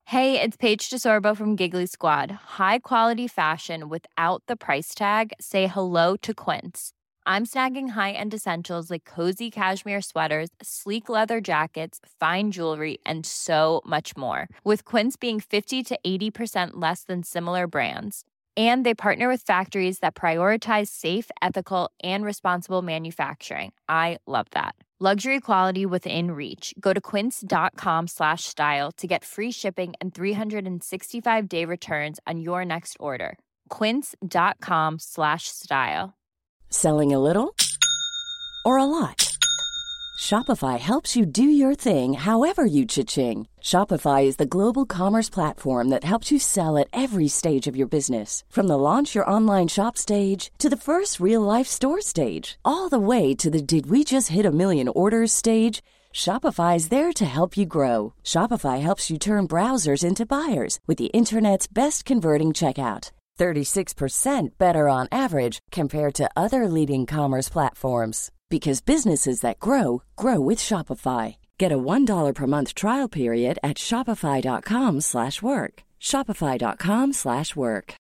Hey, it's Paige DeSorbo from Giggly Squad. High quality fashion without the price tag. Say hello to Quince. I'm snagging high-end essentials like cozy cashmere sweaters, sleek leather jackets, fine jewelry, and so much more. With Quince being 50 to 80% less than similar brands. And they partner with factories that prioritize safe, ethical, and responsible manufacturing. I love that. Luxury quality within reach. Go to quince.com/style to get free shipping and 365-day returns on your next order. Quince.com/style. Selling a little or a lot? Shopify helps you do your thing however you cha-ching. Shopify is the global commerce platform that helps you sell at every stage of your business. From the launch your online shop stage to the first real-life store stage, all the way to the did we just hit a million orders stage. Shopify is there to help you grow. Shopify helps you turn browsers into buyers with the internet's best converting checkout. 36% better on average compared to other leading commerce platforms. Because businesses that grow, grow with Shopify. Get a $1 per month trial period at shopify.com/work. Shopify.com/work.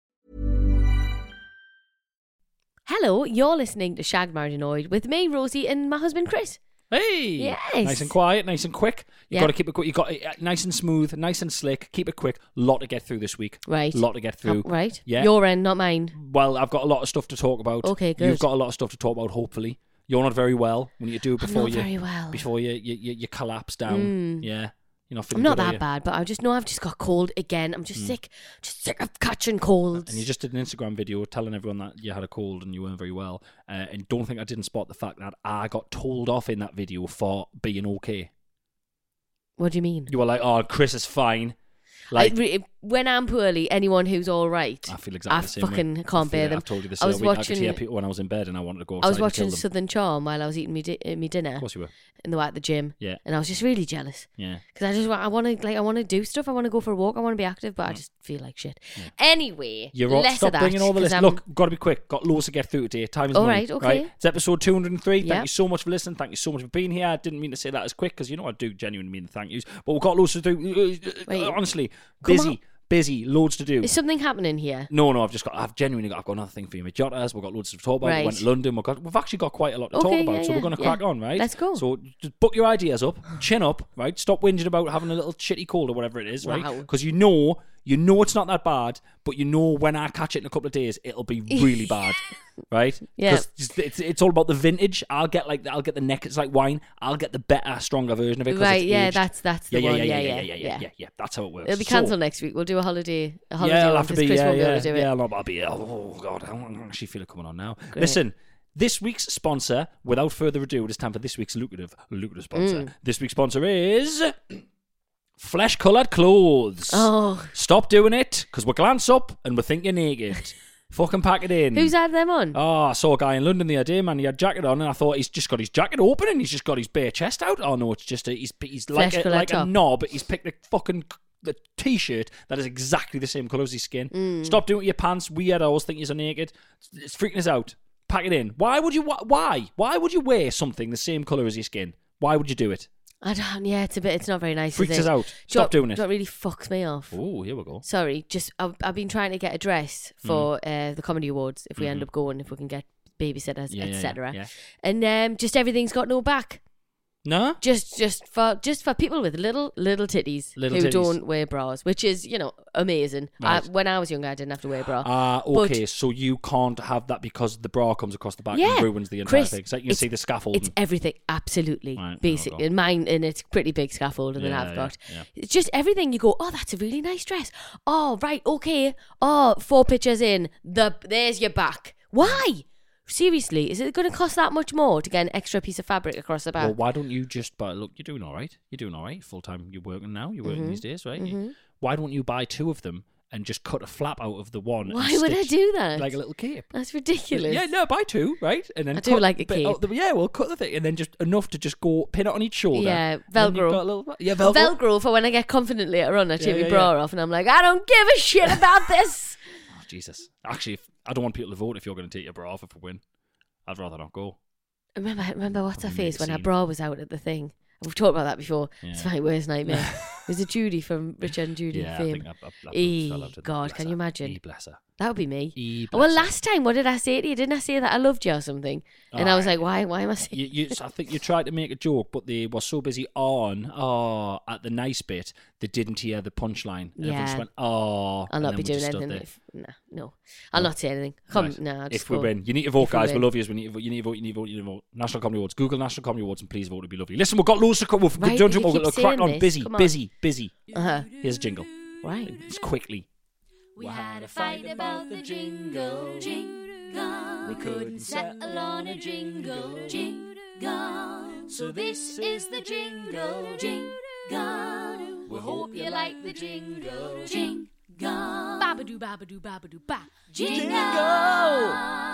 Hello, you're listening to Shagged, Married and Annoyed with me, Rosie, and my husband, Chris. Hey! Yes. Nice and quiet, nice and quick. You Yeah. got to keep it quick. You got it nice and smooth, nice and slick. Keep it quick. Lot to get through this week. Right. Lot to get through. Right. Yeah. Your end, not mine. Well, I've got a lot of stuff to talk about. Okay, good. You've got a lot of stuff to talk about. Hopefully, you're not very well when you do it before I'm not very well. before you collapse down. Yeah. You're not feeling I'm not good, are that you? bad, but I've just got cold again. I'm just sick of catching colds. And you just did an Instagram video telling everyone that you had a cold and you weren't very well. And don't think I didn't spot the fact that I got told off in that video for being okay. What do you mean? You were like, "Oh, Chris is fine." Like, When I'm poorly, anyone who's all right, I feel exactly the same way. fucking can't bear them. I've told you this. I was I could watching. hear people when I was in bed and I wanted to go I outside was and watching kill them. Southern Charm while I was eating me dinner Of course you were. in the at the gym. Yeah. And I was just really jealous Yeah. because I want to do stuff. I want to go for a walk. I want to be active, but I just feel like shit. Anyway, You're all, less stop of that, bringing all the 'cause list. Look, got to be quick. Got loads to get through today. Time is All money. right, okay. It's episode 203. Yeah. Thank you so much for listening. Thank you so much for being here. I didn't mean to say that as quick because I do genuinely mean the thank yous. But we've got loads to do. Wait, Honestly, come busy, loads to do. is something happening here? No, I've genuinely got another thing for you. Majotas, we've got loads to talk about. Right. We went to London. We've actually got quite a lot to Okay, talk about. yeah, so we're yeah, going to yeah. crack on, right? Let's go. So just book your ideas up, chin up, right? Stop whinging about having a little shitty cold or whatever it is, right? Wow. Because you know it's not that bad, but when I catch it in a couple of days, it'll be really bad, right? Yeah. 'Cause it's all about the vintage. I'll get the neck. It's like wine. I'll get the better, stronger version of it. 'Cause Right? it's Yeah, aged. that's the one. Yeah. That's how it works. It'll be So- cancelled next week. We'll do a holiday. yeah, I'll have to because be. Chris Yeah, won't be yeah, able to do it. yeah. I'll be. Oh God, I actually feel it coming on now. Great. Listen, this week's sponsor. Without further ado, it is time for this week's lucrative sponsor. This week's sponsor is flesh-coloured clothes. Oh, Stop doing it, because we glance up and we think you're naked. Fucking pack it in. who's had them on? Oh, I saw a guy in London the other day, man. He had a jacket on, and I thought he's just got his jacket open and he's just got his bare chest out. Oh no, it's just he's like Flesh-coloured a top. knob. He's picked the t-shirt that is exactly the same colour as his skin. Mm. Stop doing it with your pants. Weird. I always think you're naked. It's freaking us out. Pack it in. Why would you? Why would you wear something the same colour as your skin? Why would you do it? I don't. Yeah, it's not very nice. Freaks is us it? out. Stop doing it. That really fucks me off. Oh, here we go. Sorry, just I've been trying to get a dress for the comedy awards. If we end up going, if we can get babysitters, Yeah, yeah, etc. yeah. And just everything's got no back. No? Just for people with little titties Little who titties. don't wear bras, which is amazing. Right. When I was younger, I didn't have to wear a bra. Okay, so you can't have that because the bra comes across the back Yeah, and ruins the entire Chris, thing. So you can see the scaffolding. It's everything, absolutely, Right, basic. there we go. In mine, and it's pretty big scaffolding that Yeah, I've got. yeah. It's just everything. You go, oh, that's a really nice dress. Oh, right, okay. Oh, 4 pictures in, there's your back. Why? Seriously, is it going to cost that much more to get an extra piece of fabric across the back? Well, why don't you just buy? Look, you're doing all right. You're doing all right. Full time, you're working now. You're working these days, right? Why don't you buy 2 of them and just cut a flap out of the one? Why and would I stitch do that? like a little cape? That's ridiculous. Yeah, no, buy 2, right? And then I do cut like a bit out cape. yeah, well, cut the thing, and then just enough to just go pin it on each shoulder. Yeah, And then you've Velcro. got a little, yeah, Velcro. Velcro for when I get confident later on. I take yeah, my bra off and I'm like, I don't give a shit about this. Oh, Jesus. Actually, I don't want people to vote if you're going to take your bra off if we win. I'd rather not go. Remember what's her Probably make face a when her scene. bra was out at the thing? We've talked about that before. It's Yeah. my worst nightmare. Was it Judy from Richard and Judy Yeah, I fame? think I fell out with her. God, Bless can her. you imagine? Bless her. That would be me. Bless Well, her. last time, what did I say to you? Didn't I say that I loved you or something? And I was like, why am I saying I think you tried to make a joke, but they were so busy at the nice bit, they didn't hear the punchline. And everyone just went, I'll and not then be we doing just stood anything. there. No. I'll not say anything. Come, Right. nah. I'll just If we go. win, you need to vote, If we guys. We win. love you. We need to vote. You need to vote. You need to vote. You need to vote. National Comedy Awards. Google National Comedy Awards and please vote. It'd be lovely. Listen, we've got loads of. We've Right, done you we've got keep a crack saying on. this. Come on. Busy. Uh-huh. Here's a jingle. Right. Just quickly. We had a fight about the jingle. We couldn't settle on a jingle. So this is the jingle. We hope you like the jingle. Babadoo, babadoo, babadoo, ba. Jingle!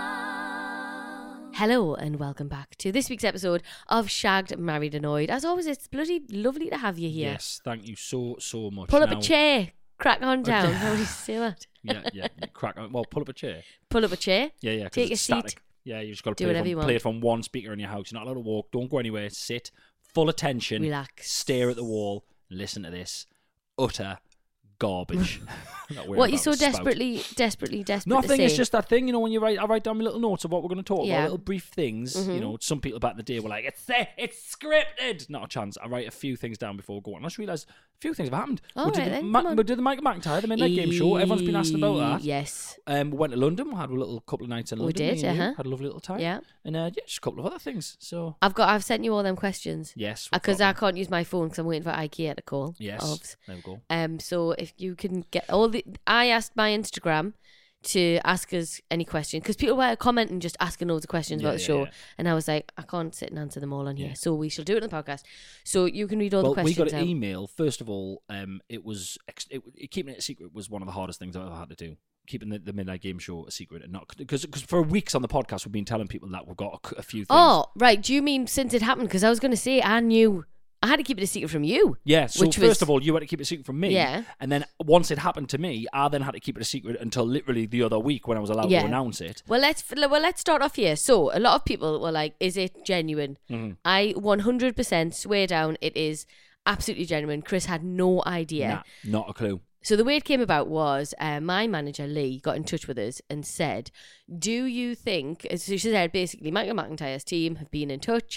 Hello and welcome back to this week's episode of Shagged, Married, Annoyed. As always, it's bloody lovely to have you here. Yes, thank you so much. Pull up Now- a chair. Crack on down. How do you say that? Yeah. Crack on. Well, pull up a chair. Pull up a chair. Yeah. 'cause Take a it's seat. static. Yeah, you just got Do to whatever you want. play it from one speaker in your house. You're not allowed to walk. Don't go anywhere. Sit. Full attention. Relax. Stare at the wall. Listen to this. Utter garbage. That we're What you about so to spout. desperately Nothing. to It's say. just that thing, when I write down my little notes of what we're going to talk Yeah. about, little brief things. Some people back in the day were like, "It's scripted." Not a chance. I write a few things down before going. I just realised a few things have happened. All we did right the then, come on. we did the Michael McIntyre, the Midnight Game Show. Everyone's been asking about that. Yes. We went to London. We had a little couple of nights in We London. did, me and you. uh-huh. Had a lovely little time. Yeah. And just a couple of other things. So I've sent you all them questions. yes, we've Because got I them. can't use my phone because I'm waiting for IKEA to call. Yes, Obvs. there we go. So if you can get I asked my Instagram to ask us any questions because people were commenting, just asking loads of questions about the show, yeah. and I was like, I can't sit and answer them all on here, Yeah. so we shall do it in the podcast. So you can read all the Well, we questions got an out. email. First of all, keeping it a secret was one of the hardest things I've ever had to do. Keeping the Midnight Game Show a secret and not because for weeks on the podcast we've been telling people that we've got a few things. Oh, right. Do you mean since it happened? Because I was going to say I knew I had to keep it a secret from you. Yeah, so which first was- of all, you had to keep it a secret from me. Yeah. And then once it happened to me, I then had to keep it a secret until literally the other week when I was allowed Yeah. to announce it. Well, let's start off here. So a lot of people were like, "Is it genuine?" Mm-hmm. I 100% swear down it is absolutely genuine. Chris had no idea. Nah, not a clue. So the way it came about was my manager, Lee, got in touch with us and said, do you think, so she said basically, Michael McIntyre's team have been in touch.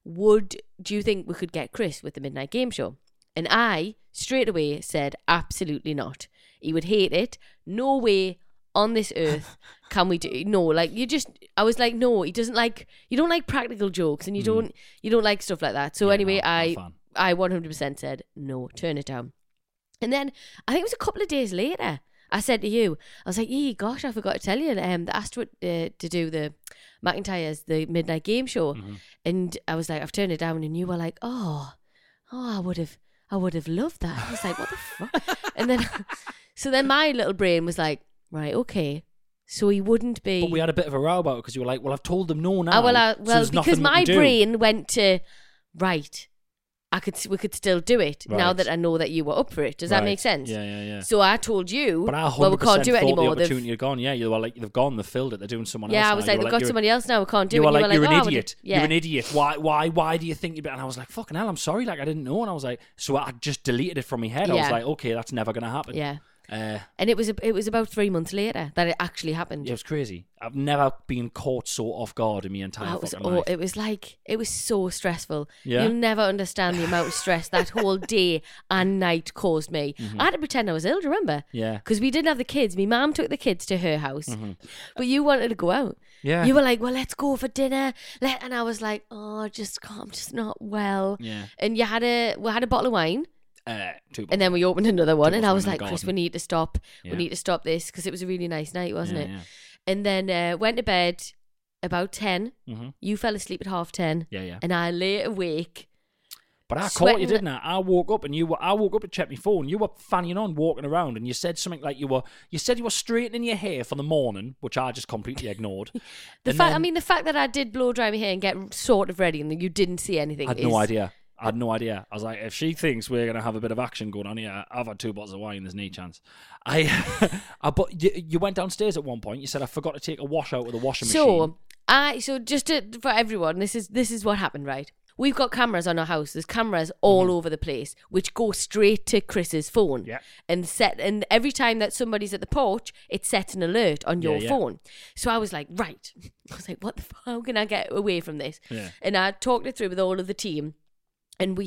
Do you think we could get Chris with the Midnight Game Show? And I straight away said, absolutely not. He would hate it. No way on this earth can we do, no, like I was like, no, he doesn't like, you don't like practical jokes and you don't like stuff like that. So Yeah, anyway, not a fan. I 100% said, no, turn it down. And then I think it was a couple of days later, I said to you, I was like, gosh, I forgot to tell you, they asked to do the the Midnight Game Show. Mm-hmm. And I was like, I've turned it down. And you were like, I would have loved that. I was like, what the fuck? And then, so then my little brain was like, right, okay. So he wouldn't be. But we had a bit of a row about it because you were like, well, I've told them no now. so there's nothing because we my can do. brain went to, right, we could still do it now Right. that I know that you were up for it. Does that Right. make sense? Yeah. So I told you, But I 100% well, we can't do it thought anymore. the opportunity had gone. Yeah, you were like, they've gone, they've filled it, they're doing someone else. Yeah, I now. was You like, were they've got you're- somebody else now, we can't do You it. were And like, you're "Oh, I an would-" idiot. Yeah. You're an idiot. Why do you think you'd? And I was like, fucking hell, I'm sorry. Like, I didn't know. And I was like, so I just deleted it from my head. I was Yeah. like, okay, that's never going to happen. Yeah. Yeah, And it was about 3 months later that it actually happened. it was crazy. I've never been caught so off guard in my entire fucking life. It was so stressful. Yeah? You'll never understand the amount of stress that whole day and night caused me. I had to pretend I was ill, do you remember? Mm-hmm. Yeah. Because we didn't have the kids. My mum took the kids to her house. But you wanted to go out. Yeah. You were like, well, let's go for dinner. And I was like, oh, I just can't, I'm just not well. Yeah. And we had a bottle of wine. 2 And then we opened another one, Two and I bottles was in the like, Chris, garden. we need to stop. Yeah. We need to stop this because it was a really nice night, wasn't it? Yeah. And then went to bed about 10. Mm-hmm. You fell asleep at 10:30. Yeah. And I lay awake. But I caught sweating- you, didn't I? I woke up to check my phone. You were fanning on, walking around, and you said something like you said you were straightening your hair for the morning, which I just completely ignored. The And fact, then- the fact that I did blow dry my hair and get sort of ready, and that you didn't see anything. I had no idea. I was like, if she thinks we're gonna have a bit of action going on here, I've had 2 bottles of wine. There's no chance. But you went downstairs at one point. You said I forgot to take a wash out of the washing machine. So just for everyone, this is what happened, right? we've got cameras on our house. There's cameras all over the place, which go straight to Chris's phone. Yeah. And every time that somebody's at the porch, it sets an alert on your phone. So I was like, right. I was like, what the fuck? How can I get away from this? Yeah. And I talked it through with all of the team. And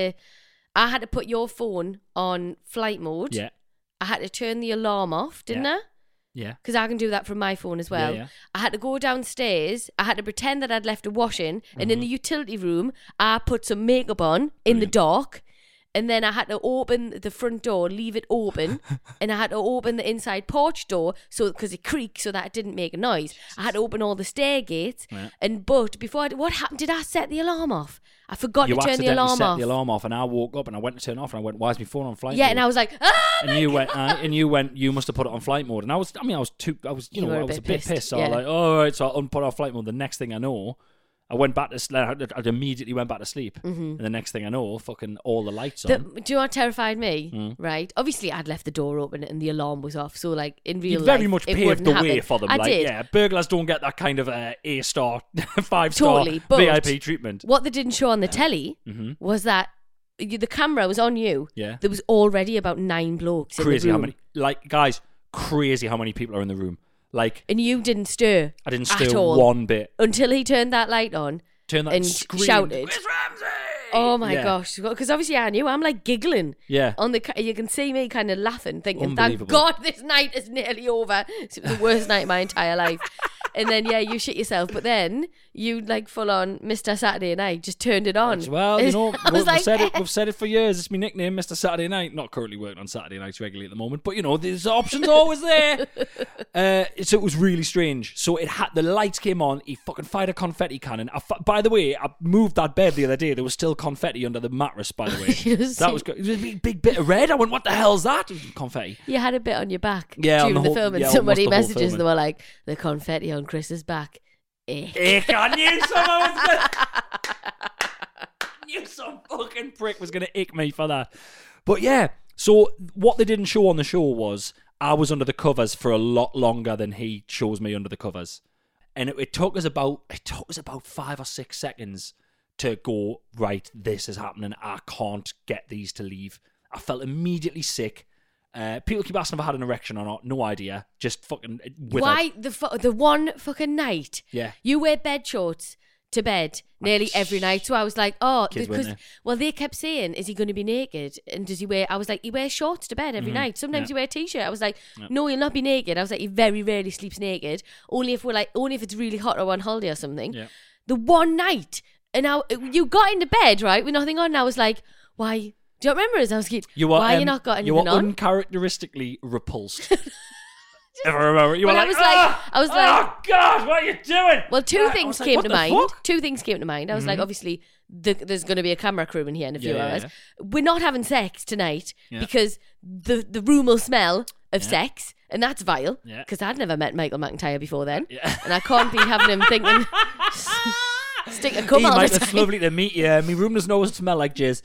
I had to put your phone on flight mode. Yeah. I had to turn the alarm off, didn't I? Yeah. Because I can do that from my phone as well. Yeah. I had to go downstairs. I had to pretend that I'd left a washing. And in the utility room, I put some makeup on in the dark. And then I had to open the front door, leave it open. And I had to open the inside porch door because it creaked so that it didn't make a noise. I had to open all the stair gates. Yeah. But before what happened? Did I set the alarm off? I forgot You to turn the accidentally alarm set off. the alarm off, and I woke up and I went to turn it off, and I went, "Why is my phone on flight Yeah, mode?" and I was like, ah! And you went, you must have put it on flight mode. And I was a bit pissed. So I was like, oh, right, so I put it on flight mode. The next thing I know, I went back to sleep. I immediately went back to sleep. And the next thing I know, fucking all the lights on. Do you know what terrified me? Right? Obviously, I'd left the door open and the alarm was off. So, like, in real You life, very much it paved wouldn't the happen. way for them. I like, did. yeah, burglars don't get that kind of A-star, 5-star Totally, but VIP treatment. What they didn't show on the telly was that the camera was on you. Yeah. There was already about 9 blokes Crazy in the how room. many, like, guys, crazy how many people are in the room. Like, And you didn't stir. I didn't at stir all one bit. until he turned that light on. Turn that and screamed, shouted. "Miss Ramsey!" Oh my Yeah. gosh! Because obviously I knew. I'm like giggling. Yeah. On the you can see me kind of laughing, thinking, "Thank Unbelievable. God this night is nearly over." It was the worst night of my entire life. And then you shit yourself. But then you like full on Mr. Saturday Night just turned it on. Well, you know, I was we've like, said it for years. It's my nickname, Mr. Saturday Night. Not currently working on Saturday nights regularly at the moment, but you know, there's options always there. So it was really strange. So the lights came on. He fucking fired a confetti cannon. By the way, I moved that bed the other day. There was still confetti under the mattress. By the way, that was good. It was a big bit of red. I went, "What the hell's that?" It was confetti. You had a bit on your back Yeah, on during the the whole- film, and yeah, somebody almost the whole messages. filming. They were like, "The confetti on Chris's back." Ick, I knew someone was gonna... knew some fucking prick was gonna ick me for that. But yeah, so what they didn't show on the show was I was under the covers for a lot longer than he shows me under the covers. And it took us about 5 or 6 seconds to go, right, this is happening. I can't get these to leave. I felt immediately sick. People keep asking if I had an erection or not. No idea. Just fucking... Why the one fucking night? Yeah. You wear bed shorts to bed nearly every night. So I was like, oh, Kids, because weren't well, they kept saying, is he going to be naked? And does he wear? I was like, he wears shorts to bed every night. Sometimes you wear a t-shirt. I was like, no, he'll not be naked. I was like, he very rarely sleeps naked. Only if it's really hot or on holiday or something. Yeah. The one night, and you got into bed right with nothing on. And I was like, why? Do you remember as I was kid? Why you not got anything You were on? uncharacteristically repulsed. If I remember, you Well, were I was like, oh God, what are you doing? well, two I things was like, came what to the mind. fuck? Two things came to mind. I was like, obviously, there's going to be a camera crew in here in a few Yeah, hours. yeah. We're not having sex tonight Yeah. because the room will smell of sex, and that's vile. Yeah. Because I'd never met Michael McIntyre before then, Yeah. and I can't be having him thinking. Stick a cum Hey, all Mike, the it's time. lovely to meet you. My room doesn't always smell like jizz.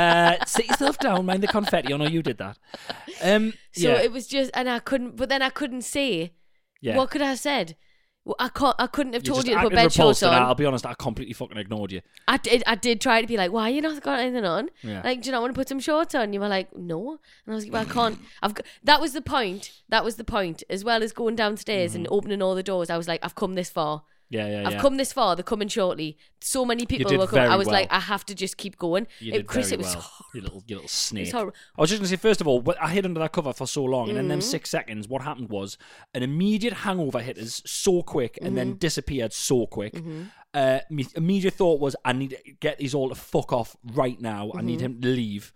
Sit yourself down, mind the confetti. Oh no, you did that. So yeah, it was just, and I couldn't. But then I couldn't say. yeah. What could I have said? Well, I couldn't have You told just you to put acted bed repulsed, shorts and on. I'll be honest, I completely fucking ignored you. I did try to be like, why you not got anything on? Yeah. Like, do you not want to put some shorts on? You were like, no. And I was like, well, I can't. That was the point. That was the point. As well as going downstairs and opening all the doors, I was like, I've come this far. Yeah. I've come this far. They're coming shortly. So many people did were coming. very I was well. like, I have to just keep going. You did Chris, very it was well. You little snake. It's horrible. I was just going to say, first of all, I hid under that cover for so long, and in Mm-hmm. them 6 seconds, what happened was an immediate hangover hit us so quick and Mm-hmm. then disappeared so quick. My immediate thought was, I need to get these all to fuck off right now. I Mm-hmm. need him to leave.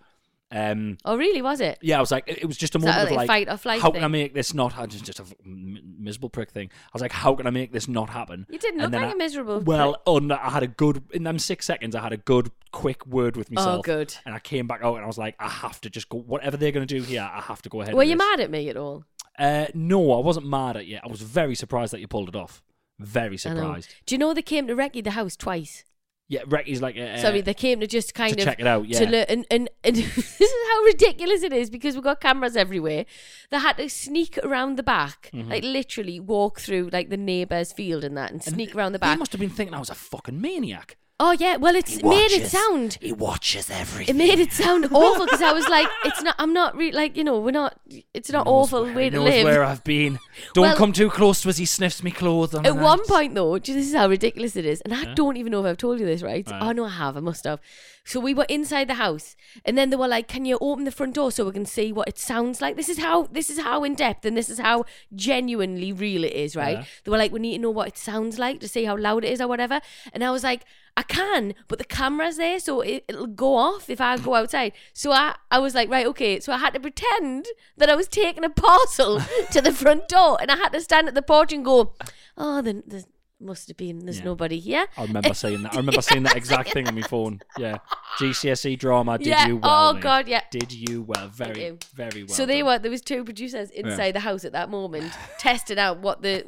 Oh, really? Was it? Yeah, I was like, it was just a that moment of like a like, fight or flight how thing? can I make this not? Just a miserable prick thing. I was like, how can I make this not happen? You didn't And look then like a miserable Well, I had a good in them 6 seconds. I had a good, quick word with myself. Oh, good. And I came back out and I was like, I have to just go. Whatever they're going to do here, I have to go ahead. Were with you this. mad at me at all? No, I wasn't mad at you. I was very surprised that you pulled it off. Very I know. surprised. Do you know they came to Recce the house twice? Yeah, Recky's like, Sorry, they came to just kind to of check it out. Yeah, to learn, and this is how ridiculous it is because we've got cameras everywhere. They had to sneak around the back, Mm-hmm. like literally walk through like the neighbour's field and that, and sneak around the They back. must have been thinking I was a fucking maniac. Oh yeah, well it's made it sound. He watches everything. It made it sound awful because I was like, it's not. I'm not like we're not. It's not awful way to live. He knows where I've been. Don't come too close to us. He sniffs me clothes. At one point though, this is how ridiculous it is, and I don't even know if I've told you this, right? Oh no, I have. I must have. So we were inside the house, and then they were like, "Can you open the front door so we can see what it sounds like?" This is how in depth, and this is how genuinely real it is, right? They were like, "We need to know what it sounds like to see how loud it is or whatever," and I was like, I can, but the camera's there, so it'll go off if I go outside. So I was like, right, okay. So I had to pretend that I was taking a parcel to the front door, and I had to stand at the porch and go, oh, there's must have been, there's nobody here. I remember saying that. I remember saying that exact thing on my phone. Yeah. GCSE drama, did you well? Oh, mate? God, yeah. Did you well? Very, very well. So there was two producers inside the house at that moment, testing out what the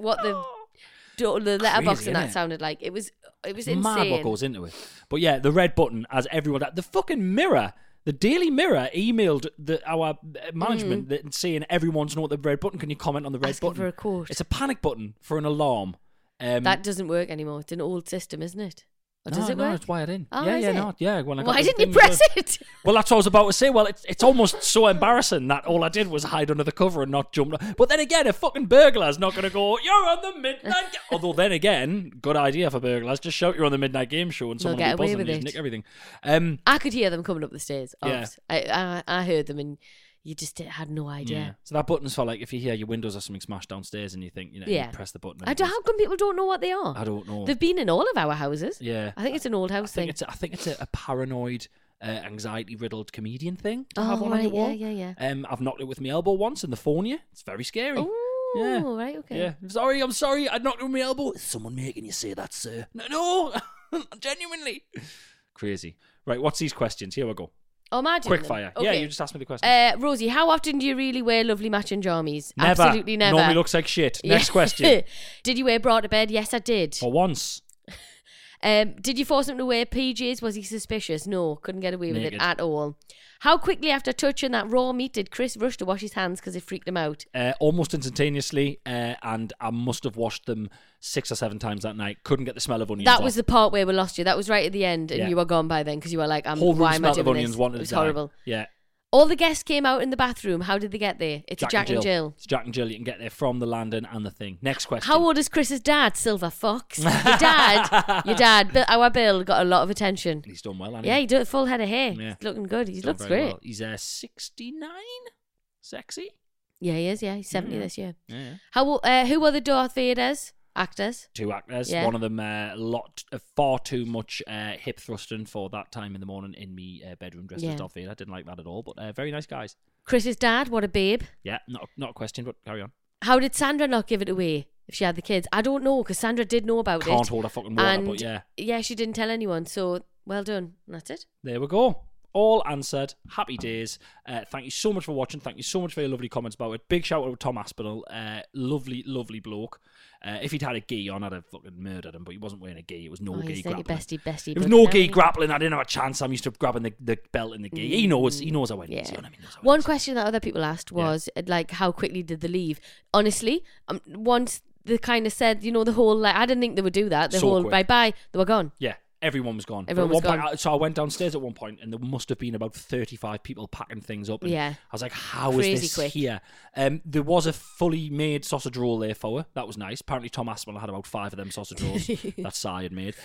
letterbox Crazy, and that innit? sounded like. It was insane. Mad what goes into it. But yeah, the red button, as everyone, the fucking Mirror, the Daily Mirror emailed our management saying everyone's know what the red button. Can you comment on the red Asking button? for a quote. It's a panic button for an alarm. That doesn't work anymore. It's an old system, isn't it? Or does it work? No, it's wired in. Oh, yeah, is yeah, it? no, yeah. When I got Why the didn't you thing press done. it? Well, that's what I was about to say. Well, it's almost so embarrassing that all I did was hide under the cover and not jump. But then again, a fucking burglar's not going to go, you're on the midnight game. Although then again, good idea for burglars. Just shout you're on the midnight game show and someone will get be away buzzing with and just it. nick everything. I could hear them coming up the stairs. Yeah. I heard them, and you just had no idea. Yeah. So that button's for like if you hear your windows or something smashed downstairs and you think, you Yeah. press the button. How come people don't know what they are? I don't know. They've been in all of our houses. Yeah. I think it's an old house thing. I think it's a paranoid, anxiety-riddled comedian thing. To Oh, have one on right, your wall. yeah. I've knocked it with my elbow once in the phone. Yeah, it's very scary. Oh, Yeah. right, okay. Yeah. I'm sorry. I knocked it with my elbow. Is someone making you say that, sir? No, genuinely. Crazy. Right. What's these questions? Here we go. Oh, am I doing Quick them? fire. Okay. Yeah, you just asked me the question. Rosie, how often do you really wear lovely matching jammies? Never. Absolutely never. Normally looks like shit. Next Yeah. question. Did you wear bra to bed? Yes, I did. For once. Did you force him to wear PJs? Was he suspicious? No, couldn't get away with it Naked. at all. How quickly after touching that raw meat did Chris rush to wash his hands because it freaked him out? Almost instantaneously, and I must have washed them 6 or 7 times that night. Couldn't get the smell of onions That off. was the part where we lost you. That was right at the end, and Yeah. you were gone by then because you were like, whole room why am I smelled of doing onions. this? Wanted It was to die. horrible. Yeah. All the guests came out in the bathroom. How did they get there? It's Jack and Jill. It's Jack and Jill. You can get there from the landing and the thing. Next question. How old is Chris's dad? Silver Fox. Your dad, our Bill, got a lot of attention. He's done well, hasn't Yeah, he did a full head of hair. Yeah. He's looking good. He Done looks very great. well. He's 69. Sexy. Yeah, he is. Yeah, he's 70 this year. Yeah. Who were the Darth Vader's actors? 2 actors. Yeah. One of them far too much hip thrusting for that time in the morning in me bedroom dressed Yeah. as Darth Vader. I didn't like that at all, but very nice guys. Chris's dad, what a babe. Yeah, not a question, but carry on. How did Sandra not give it away if she had the kids? I don't know, because Sandra did know about Can't it. hold a fucking water, And but yeah. yeah, she didn't tell anyone. So well done. And that's it. There we go. All answered. Happy days. Thank you so much for watching. Thank you so much for your lovely comments about it. Big shout out to Tom Aspinall. Lovely, lovely bloke. If he'd had a gi on, I'd have fucking murdered him, but he wasn't wearing a gi. It was no gi He's like your grappling. bestie. It was but no now gi he- grappling. I didn't have a chance. I'm used to grabbing the belt in the gi. He knows how it is. Yeah. You know what I mean? He knows how it One is. question that other people asked was like, how quickly did they leave? Honestly, once they kind of said, the whole like, I didn't think they would do that. The So whole quick. bye bye, they were gone. Yeah. Everyone was gone. Everyone But at was one gone. point, so I went downstairs at one point, and there must have been about 35 people packing things up. And Yeah. I was like, "How is Crazy this quick. here?" There was a fully made sausage roll there for her. That was nice. Apparently, Tom Aspinall had about 5 of them sausage rolls that Si had made.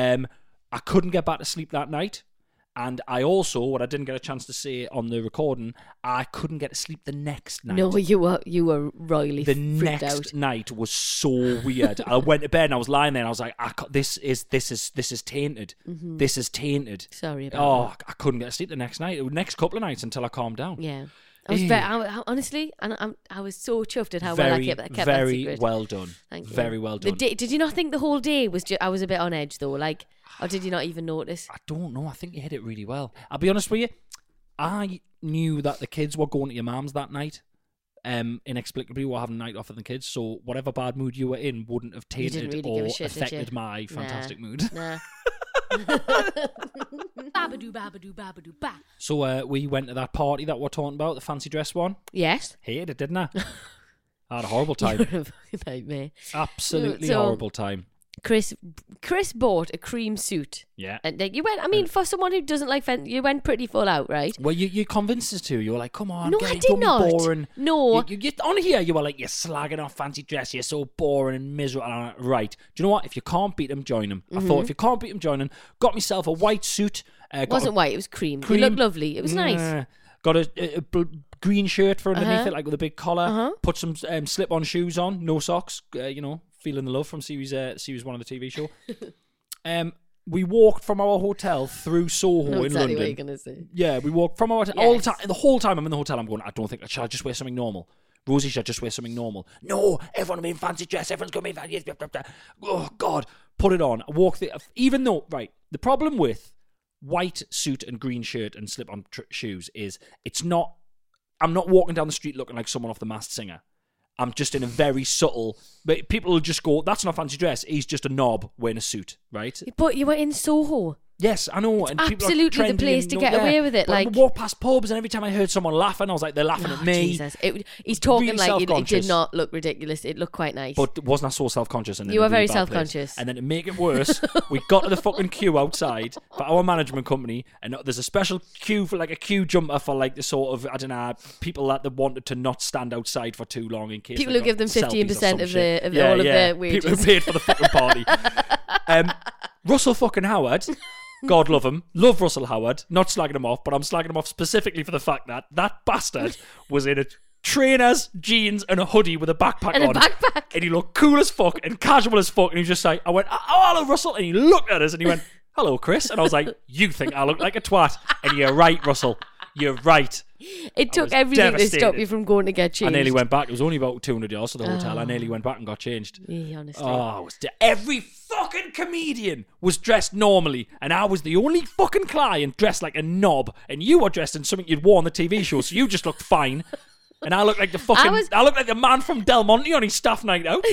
I couldn't get back to sleep that night. And I also, what I didn't get a chance to say on the recording, I couldn't get to sleep the next night. No, you were royally The freaked next out. night was so weird. I went to bed and I was lying there and I was like, this is tainted. Mm-hmm. This is tainted. Sorry about Oh, I couldn't get to sleep the next night. The next couple of nights until I calmed down. that. Yeah. I was honestly, and I was so chuffed at how well I kept that very secret. well done. Thank you. Very well The done. day, did you not think the whole day was I was a bit on edge though? Like, or did you not even notice? I don't know. I think you hit it really well. I'll be honest with you. I knew that the kids were going to your mum's that night. Inexplicably, we were having a night off with the kids, so whatever bad mood you were in wouldn't have You didn't tainted really give or a shit, did you? affected my fantastic mood. Nah. Babadoo, babadoo, babadoo, ba. So we went to that party that we're talking about, the fancy dress one. Yes. Hated it, didn't I? I had a horrible time. You're a fucking nightmare. Absolutely So- horrible time. Chris bought a cream suit. Yeah. And you went, I mean, for someone who doesn't like fancy, you went pretty full out, right? Well, you convinced us to. You were like, come on, No, get I it, did don't be not. boring. No. You on here, you were like, you're slagging off fancy dress. You're so boring and miserable. And I'm like, right. Do you know what? If you can't beat them, join them. I thought, if you can't beat them, join them. Got myself a white suit. It wasn't white, it was cream. You looked lovely. It was nice. Got a green shirt for underneath it, like with a big collar. Put some slip-on shoes on, no socks. Feeling the love from series 1 of the TV show. We walked from our hotel through Soho in exactly London. what you're gonna say. Yeah, we walked from our hotel all the time. The whole time I'm in the hotel, I'm going, I don't think, should I just wear something normal? Rosie, should I just wear something normal? No, everyone will be in fancy dress. Everyone's going to be in fancy. Oh, God. Put it on. I walk the... Even though... Right. The problem with white suit and green shirt and slip-on shoes is it's not... I'm not walking down the street looking like someone off The Masked Singer. I'm just in a very subtle... But people will just go, that's not fancy dress. He's just a knob wearing a suit, right? But you were in Soho. Yes, I know. And people are absolutely the trendy place and to know- get yeah. away with it. But I Like, would walk past pubs, and every time I heard someone laughing, I was like, they're laughing at me. Jesus. He's talking Really like it did self-conscious. not look ridiculous. It looked quite nice. But wasn't I so self-conscious? And You were very self-conscious. And then to make it worse, we got to the fucking queue outside for our management company, and there's a special queue for like a queue jumper for like the sort of, I don't know, people that wanted to not stand outside for too long in case People they who give them got selfies or 15% some of shit. all of their wages. People who paid for the fucking party. Russell fucking Howard. God love him. Love Russell Howard. Not slagging him off, but I'm slagging him off specifically for the fact that that bastard was in a trainers, jeans, and a hoodie with a backpack And a on. backpack. And he looked cool as fuck and casual as fuck. And he was just like, I went, oh, hello, Russell. And he looked at us and he went, hello, Chris. And I was like, you think I look like a twat? And you're right, Russell. You're right. It took was everything to stop devastated. you from going to get changed. I nearly went back. It was only about 200 yards to the hotel. I nearly went back and got changed. Yeah, honestly. Oh, it was every fucking comedian was dressed normally, and I was the only fucking client dressed like a knob, and you were dressed in something you'd worn on the TV show, so you just looked fine. And I looked like the fucking... I looked like the man from Del Monte on his staff night out.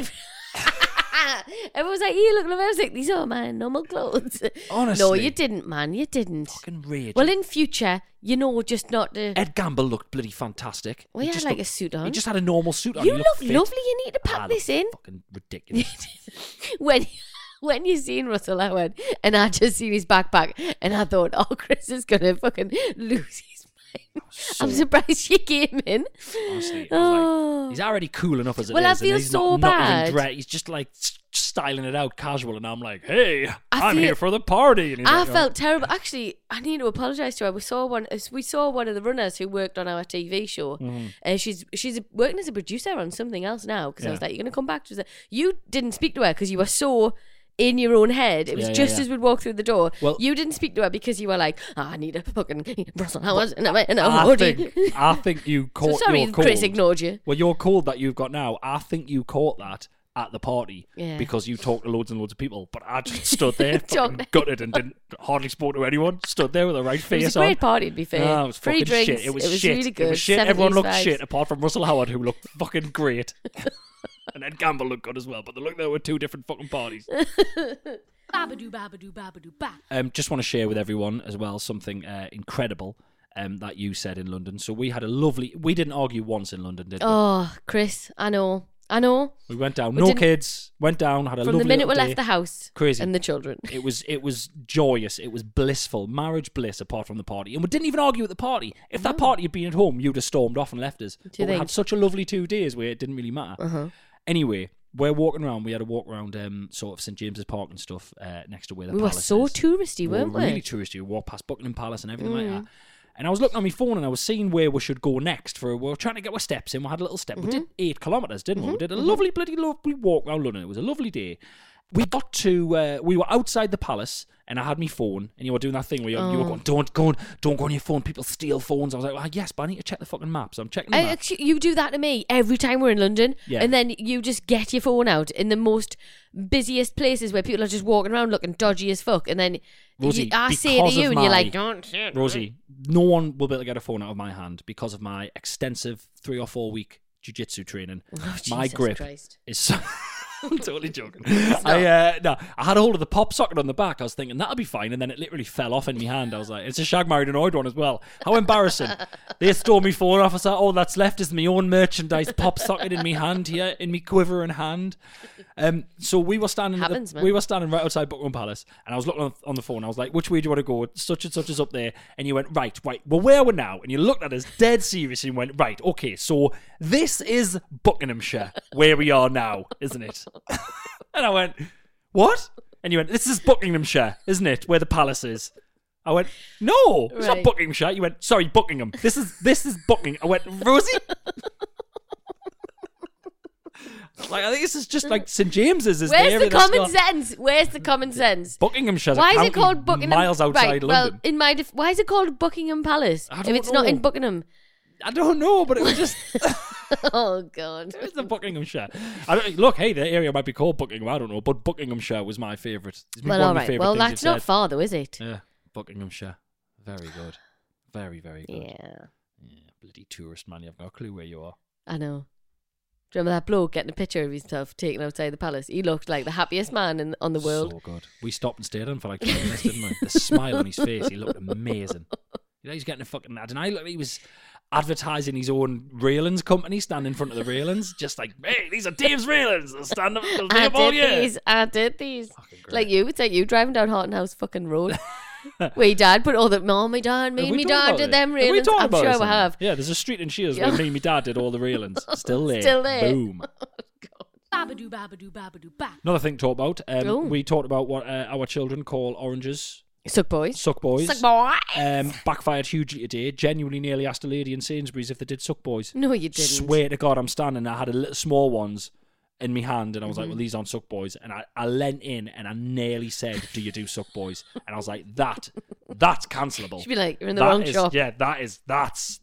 Everyone was like, you look lovely. I was like, these are my normal clothes. Honestly. No, you didn't, man. You didn't. Fucking rage. Well, in future, just not to... Ed Gamble looked bloody fantastic. Well, he had just like looked- a suit on. He just had a normal suit on. You He look looked fit. lovely. You need to pack this in. Fucking ridiculous. When you seen Russell Howard and I just seen his backpack and I thought, oh, Chris is going to fucking lose his mind. I'm surprised she came in. Honestly, I was like, he's already cool enough as it is. Well, I and feel he's so not even bad. dread. He's just like styling it out casual, and I'm like, hey, I'm feel- here for the party. And he's I like, oh. felt terrible. Actually, I need to apologise to her. We saw one of the runners who worked on our TV show. She's working as a producer on something else now. Because I was Yeah. like, "You're going to come back to us." You didn't speak to her because you were so in your own head. It was Yeah, just yeah. as we'd walk through the door. Well- You didn't speak to her because you were like, I need a fucking Russell Howard and a I hoodie. think you So caught sorry, your Chris cold. ignored you. Well, your cold that you've got now, I think you caught that at the party Yeah. because you talked to loads and loads of people. But I just stood there, Talked- fucking gutted, and didn't hardly spoke to anyone. Stood there with a right It face was a on. great party, to be fair. No, it was Free fucking drinks. shit. It was shit. really good. It was shit. Everyone 70s looked vibes. shit apart from Russell Howard, who looked fucking great. And Ed Gamble looked good as well. But they looked there were two different fucking parties. Babadoo, babadoo, babadoo, ba. Just want to share with everyone as well something incredible that you said in London. So we had a lovely... We didn't argue once in London, did we? Oh, Chris, I know. We went down. We No didn't- kids. Went down, had a From lovely the minute we little left day. the house. Crazy. And the children. It was joyous. It was blissful. Marriage bliss apart from the party. And we didn't even argue at the party. If that party had been at home, you'd have stormed off and left us. But we think? had such a lovely 2 days where it didn't really matter. Anyway, we're walking around. We had a walk around sort of St James's Park and stuff next to where the We were palace so is. touristy, weren't we? Really touristy. We walked past Buckingham Palace and everything like that. And I was looking on my phone and I was seeing where we should go next. We were trying to get our steps in. We had a little step. We did 8 kilometres, didn't we? We did a lovely walk around London. It was a lovely day. We got to, we were outside the palace and I had my phone and you were doing that thing where you were going, don't go on your phone. People steal phones. I was like, well, yes, but I need to check the fucking maps. I'm checking the maps. Actually, you do that to me every time we're in London. Yeah. And then you just get your phone out in the most busiest places where people are just walking around looking dodgy as fuck. And then Rosie, I say to because you of and you're my- like, don't shit. Rosie, no one will be able to get a phone out of my hand because of my extensive 3 or 4 week jiu-jitsu training. Oh, My Jesus grip Christ. is so... I'm totally joking. I had a hold of the pop socket on the back. I was thinking that'll be fine, and then it literally fell off in my hand. I was like, it's a Shag Married Annoyed one as well. How embarrassing. They stole me phone off. I said, all that's left is my own merchandise pop socket in my hand here, in my quivering hand. So we were standing right outside Buckingham Palace, and I was looking on the phone. I was like, which way do you want to go? Such and such is up there. And you went, right, well, where are we now? And you looked at us dead seriously and went, right, okay, so this is Buckinghamshire, where we are now, isn't it? And I went, what? And you went, this is Buckinghamshire, isn't it, where the palace is? I went, no, it's not Buckinghamshire. You went, sorry, Buckingham. This is Buckingham. I went, Rosie? Like, I think this is just like St James's. Where's the common sense? Where's the common sense? Buckinghamshire. Why is it called Buckingham? Miles outside London. Well, why is it called Buckingham Palace if it's not in Buckingham? I don't know, but it was just. Oh God! It's the Buckinghamshire. Look, hey, the area might be called Buckingham. I don't know, but Buckinghamshire was my favourite. Well, all right. Well, that's not far, though, is it? Yeah, Buckinghamshire. Very good. Very, very good. Yeah. Bloody tourist man, you've got a clue where you are. I know. Do you remember that bloke getting a picture of himself taken outside the palace? He looked like the happiest man on the world. So good. We stopped and stared at him for like 2 minutes, didn't we? The smile on his face, he looked amazing. You know, he's getting a fucking... I don't know, he was advertising his own railings company, standing in front of the railings, just like, hey, these are Dave's railings. They'll stand up, they'll stay up all year. I did these. It's like you driving down Horton House fucking road. Where your dad put all the... my dad did them railings. I'm sure I have. Yeah, there's a street in Shears where me and my dad did all the railings. Still there. Boom. Babadoo, babadoo, babadoo, ba. Another thing to talk about. We talked about what our children call oranges. Suck boys. Suck boys. Suck boys. Backfired hugely today. Genuinely nearly asked a lady in Sainsbury's if they did suck boys. No, you didn't. Swear to God, I'm standing there. I had a little small ones in my hand, and I was like, well, these aren't suck boys. And I leant in and I nearly said, do you do suck boys? And I was like, that's cancelable. She'd be like, you're in the wrong shop. Yeah, that's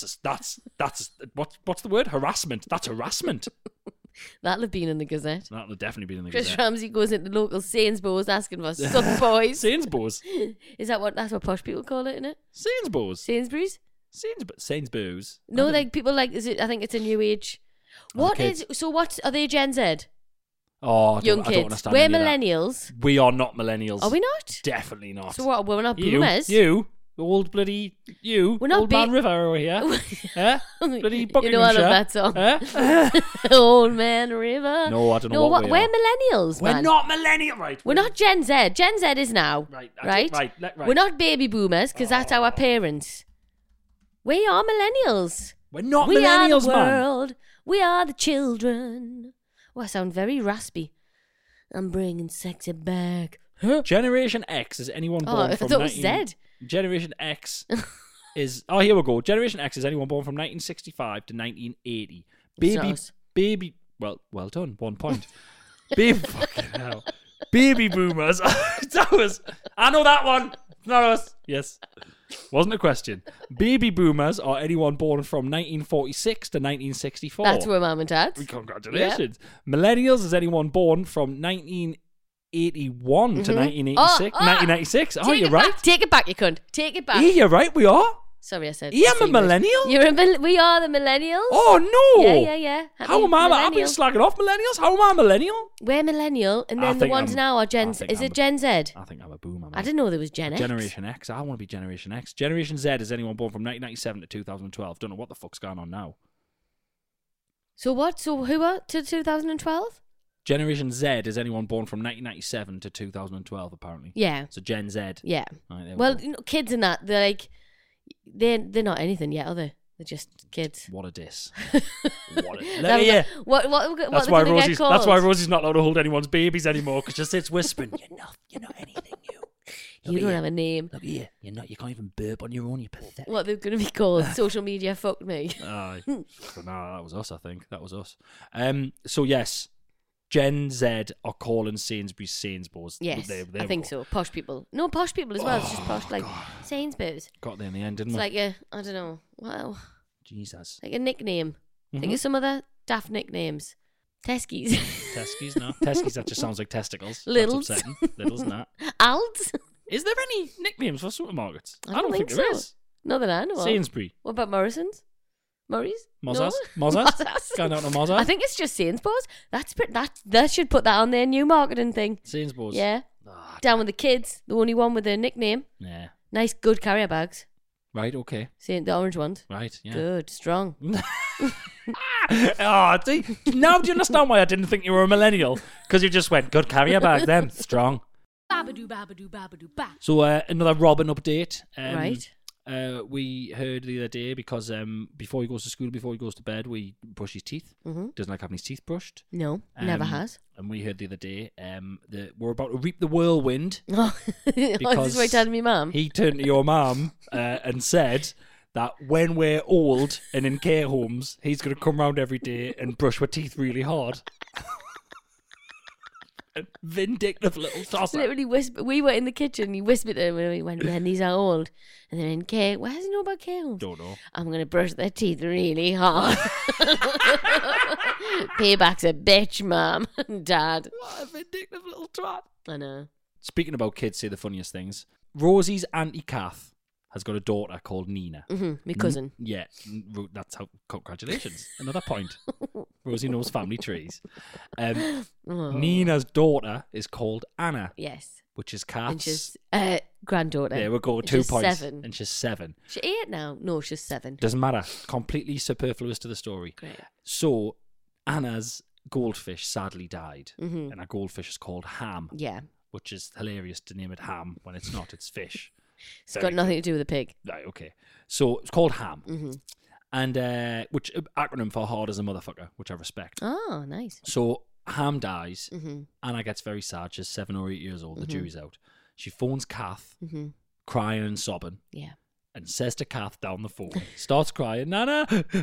what's the word? Harassment. That's harassment. That'll have been in the Gazette. That'll have definitely been in the Chris Gazette. Ramsey goes into local Sainsbury's asking for suck boys. Sainsbury's. Is that's what posh people call it, innit? Sainsbury's. Sainsbury's? Sainsbury's. No, like people like, I think it's a new age. What are they Gen Z? Oh, young kids. I don't understand. We're millennials. We are not millennials. Are we not? Definitely not. So what? We're not boomers. You, old bloody you. We're not Old Man River over here. Bloody Buckinghamshire. You know I love that song. Old Man River. No, I don't know what we are. We're millennials, man. We're not millennials, right? We're not Gen Z. Gen Z is now. Right. Right. Right. We're not baby boomers because that's our parents. We are millennials. We're not we millennials, are the man. world. We are the children. Oh, I sound very raspy. I'm bringing sexy back. Generation X is anyone born from... I thought it was Z. Generation X is... Oh, here we go. Generation X is anyone born from 1965 to 1980. Baby... Well done. 1 point. Baby... Fucking hell. Baby boomers. I know that one. Not us. Yes. Wasn't a question. Baby boomers are anyone born from 1946 to 1964. That's where mum and dad. Congratulations. Yeah. Millennials is anyone born from 1981 to 1986. 1996. Oh, you're right. Take it back, you cunt. Take it back. Yeah, you're right. We are. Sorry, I said. Yeah, I'm a millennial. We are the millennials. Oh no. Yeah. How am I? I've been slagging off millennials. How am I a millennial? We're millennial, and then the ones now are Gen. Is it Gen Z? I think I'm a boomer. I didn't know there was Gen X. Generation X. I want to be Generation X. Generation Z is anyone born from 1997 to 2012. Don't know what the fuck's going on now. So what? So who are to 2012? Generation Z is anyone born from 1997 to 2012, apparently. Yeah. So Gen Z. Yeah. Right, well, kids and that, they're like, they're not anything yet, are they? They're just kids. What a diss. What that's why Rosie's not allowed to hold anyone's babies anymore, because she sits whispering, you're not anything, you. You don't have a name. Look here, you can't even burp on your own, you're pathetic. What they're going to be called? Social media fucked me. No, that was us, I think. That was us. So yes, Gen Z are calling Sainsbury's. Yes, I think so. Posh people. No, posh people as well. It's just posh, like Sainsbury's. Got there in the end, didn't we? It's like I don't know. Wow. Jesus. Like a nickname. Think of some other daft nicknames. Teskies. Teskies, no. Teskies, that just sounds like testicles. Littles. That's upsetting. Littles, not. Alds. Is there any nicknames for supermarkets? I don't think there so. is. Not that I know of. Sainsbury. What about Morrison's? Murray's? Mozzar's? No? Mozzar's? Going out to Mozzar's? I think it's just Sainsbury's. That should put that on their new marketing thing. Sainsbury's. Yeah. Down with the kids. The only one with a nickname. Yeah. Nice, good carrier bags. Right, okay. See the orange ones. Right, yeah. Good, strong. Oh, see, now do you understand why I didn't think you were a millennial? Because you just went, good carrier bag, them, strong. Babadoo, babadoo, babadoo, ba. So another Robin update. Right. We heard the other day because before he goes to school, before he goes to bed, we brush his teeth. Mm-hmm. Doesn't like having his teeth brushed. No, never has. And we heard the other day that we're about to reap the whirlwind. Oh, this is what you're telling me, Mum. He turned to your mum and said that when we're old and in care homes, he's going to come round every day and brush my teeth really hard. Vindictive little tosser. Literally whisper. We were in the kitchen. He whispered to him when we went, when these are old and they're in care. Why does he know about care homes? Don't know. I'm gonna brush their teeth really hard. Payback's a bitch, Mum, Dad. What a vindictive little twat. I know. Speaking about kids say the funniest things, Rosie's Auntie Kath has got a daughter called Nina. My cousin. Yeah, that's how. Congratulations. Another point. Rosie knows family trees. Nina's daughter is called Anna, Yes. which is And Kath's. she's granddaughter. There we go, And 2 she's points. 7. And she's 7. She's 8 now. No, she's 7. Doesn't matter. Completely superfluous to the story. Great. So, Anna's goldfish sadly died. Mm-hmm. And our goldfish is called Ham, Yeah. which is hilarious to name it Ham when it's not, it's fish. It's got nothing to do with a pig. Right, okay. So, it's called Ham. Mm-hmm. And, which acronym for hard as a motherfucker, which I respect. Oh, nice. So, Ham dies. Mm-hmm. Anna gets very sad. She's 7 or 8 years old. The jury's out. She phones Kath, Mm-hmm. crying and sobbing, Yeah. and says to Kath down the phone, starts crying, Nana.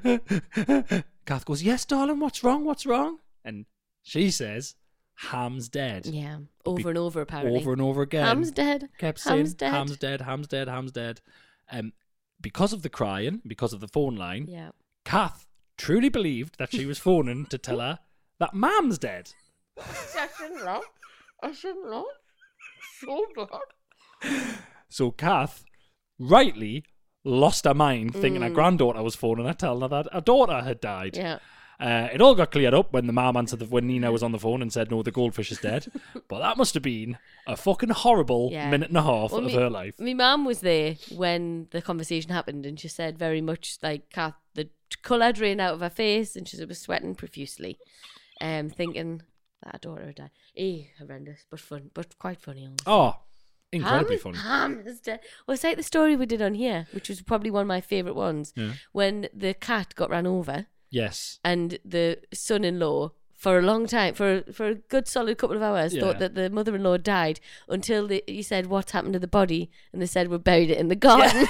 Kath goes, yes, darling, what's wrong? What's wrong? And she says, Ham's dead. Yeah. Over and over, apparently. Over and over again. Ham's dead. Kept saying, Ham's dead. Ham's dead, Ham's dead, Ham's dead. Because of the crying, because of the phone line, Yeah. Kath truly believed that she was phoning to tell her that Mam's dead. I shouldn't laugh. So bad. So Kath rightly lost her mind thinking her granddaughter was phoning her, telling her that her daughter had died. Yeah. It all got cleared up when the mum answered when Nina was on the phone and said, no, the goldfish is dead. But that must have been a fucking horrible Yeah. minute and a half Well, of her life. My mum was there when the conversation happened, and she said very much like Kath, the colour drained out of her face, and she was sweating profusely, thinking that her daughter had died. Horrendous, but fun, but quite funny. Also. Oh, incredibly funny. Ham is dead. Well, it's like the story we did on here, which was probably one of my favourite ones, when the cat got ran over. Yes. And the son-in-law, for a long time, for a good solid couple of hours, thought that the mother-in-law died until he said, what's happened to the body? And they said, we buried it in the garden.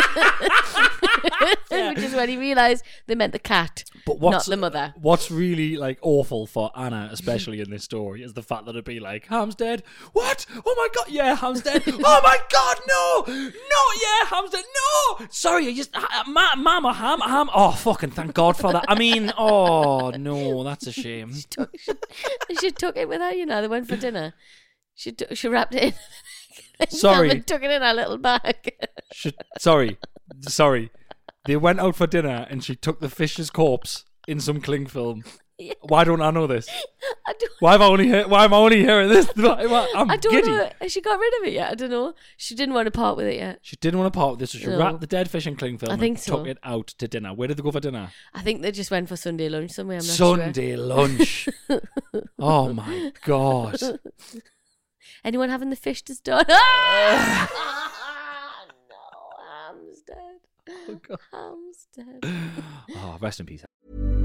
Which is when he realised they meant the cat, But not the mother. What's really like awful for Anna, especially in this story, is the fact that it'd be like, Ham's dead. What? Oh my god, yeah, Ham's dead. Oh my god, no, yeah, Ham's dead. No, sorry, I just Mama, Ham. Oh, fucking thank God for that. I mean, oh no, that's a shame. She took it with her, you know. They went for dinner. She wrapped it in. Sorry. And took it in her little bag. Sorry. They went out for dinner and she took the fish's corpse in some cling film. Yeah. Why don't I know this? Why am I only hearing this? I'm I don't giddy. know. Has she got rid of it yet? I don't know. She didn't want to part with it yet. She didn't want to part with this, so she wrapped the dead fish in cling film I think and so. took it out to dinner. Where did they go for dinner? I think they just went for Sunday lunch somewhere. I'm not sure. Sunday lunch. Oh my God. Anyone having the fish to start? Ah! No, Ham's dead. Oh, God. Ham's dead. Oh, rest in peace.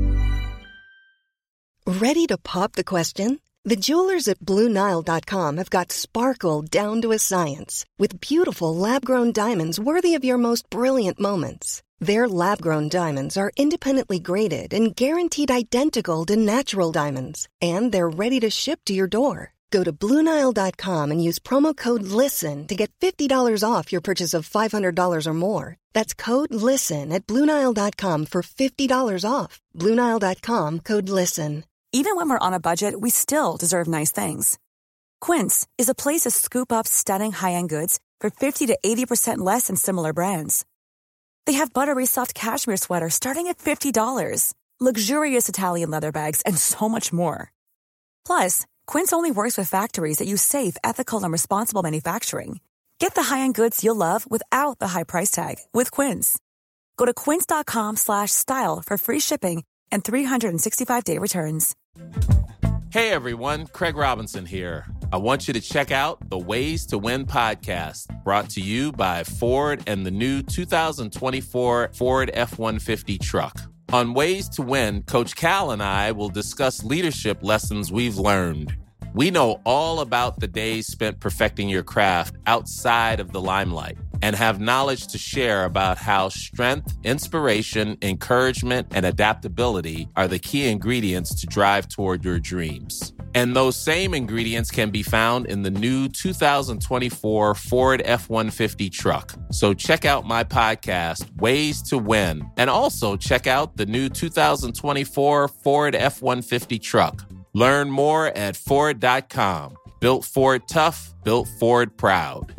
Ready to pop the question? The jewelers at BlueNile.com have got sparkle down to a science with beautiful lab-grown diamonds worthy of your most brilliant moments. Their lab-grown diamonds are independently graded and guaranteed identical to natural diamonds, and they're ready to ship to your door. Go to BlueNile.com and use promo code LISTEN to get $50 off your purchase of $500 or more. That's code LISTEN at BlueNile.com for $50 off. BlueNile.com, code LISTEN. Even when we're on a budget, we still deserve nice things. Quince is a place to scoop up stunning high-end goods for 50 to 80% less than similar brands. They have buttery soft cashmere sweaters starting at $50, luxurious Italian leather bags, and so much more. Plus, Quince only works with factories that use safe, ethical, and responsible manufacturing. Get the high-end goods you'll love without the high price tag with Quince. Go to quince.com/style for free shipping and 365-day returns. Hey everyone, Craig Robinson here. I want you to check out the Ways to Win podcast, brought to you by Ford and the new 2024 Ford F-150 truck. On Ways to Win, Coach Cal and I will discuss leadership lessons we've learned. We know all about the days spent perfecting your craft outside of the limelight and have knowledge to share about how strength, inspiration, encouragement, and adaptability are the key ingredients to drive toward your dreams. And those same ingredients can be found in the new 2024 Ford F-150 truck. So check out my podcast, Ways to Win, and also check out the new 2024 Ford F-150 truck. Learn more at Ford.com. Built Ford tough, built Ford proud.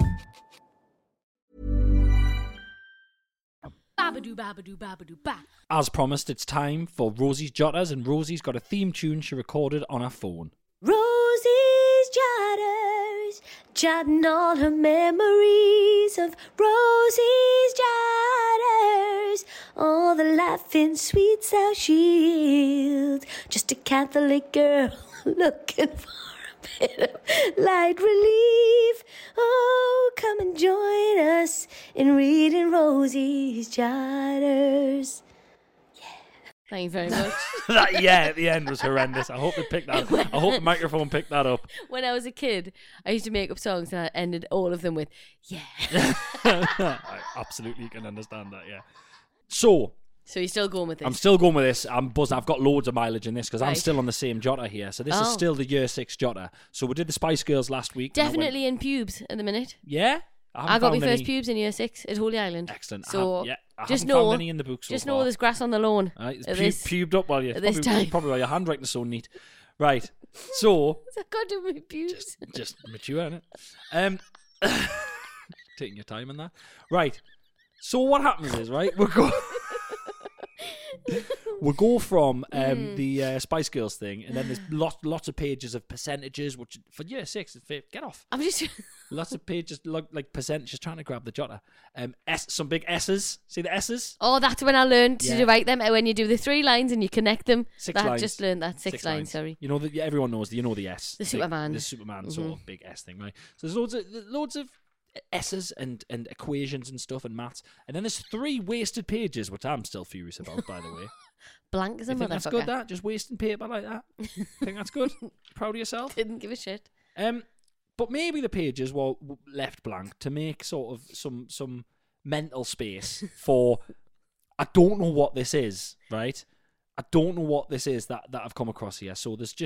As promised, it's time for Rosie's Jotters, and Rosie's got a theme tune she recorded on her phone. Rosie's Jotters, jotting all her memories of Rosie's Jotters. All the laughing sweet South Shield. Just a Catholic girl looking for a bit of light relief. Oh, come and join us in reading Rosie's Jotters. Thank you very much. That at the end was horrendous. I hope it picked that. I hope the microphone picked that up. When I was a kid, I used to make up songs and I ended all of them with, yeah. I absolutely can understand that, yeah. So you're still going with this? I'm still going with this. I'm buzzing. I've got loads of mileage in this because I'm Right. still on the same jotter here. So this is still the year 6 jotter. So we did the Spice Girls last week. and I went- Definitely in pubes at the minute. Yeah? I got my haven't first found pubes in year 6 at Holy Island. Excellent. So I just haven't know, found any in the book so just far. know there's grass on the lawn. Right, it's at this. pubed up while you at this time. probably while your handwriting's so neat. Right. So I got to do my pubes. just mature, innit? Taking your time on that. Right. So what happens is, right, we'll go from the Spice Girls thing, and then there's lots of pages of percentages, which for year 6, get off. I'm just... Lots of pages, like percentages, trying to grab the jotter. Some big S's. See the S's? Oh, that's when I learned Yeah. to write them. When you do the 3 lines and you connect them. 6 lines. I just learned that. 6 lines, sorry. You know that everyone knows. You know the S. The Superman. The Superman sort of big S thing, right? So there's loads of S's and equations and stuff and maths, and then there's 3 wasted pages, which I'm still furious about, by the way. Blank as a You think motherfucker. that's good? That just wasting paper like that? Think that's good? Proud of yourself? Didn't give a shit. But maybe the pages were left blank to make sort of some mental space for. I don't know what this is, right? I don't know what this is that I've come across here. So there's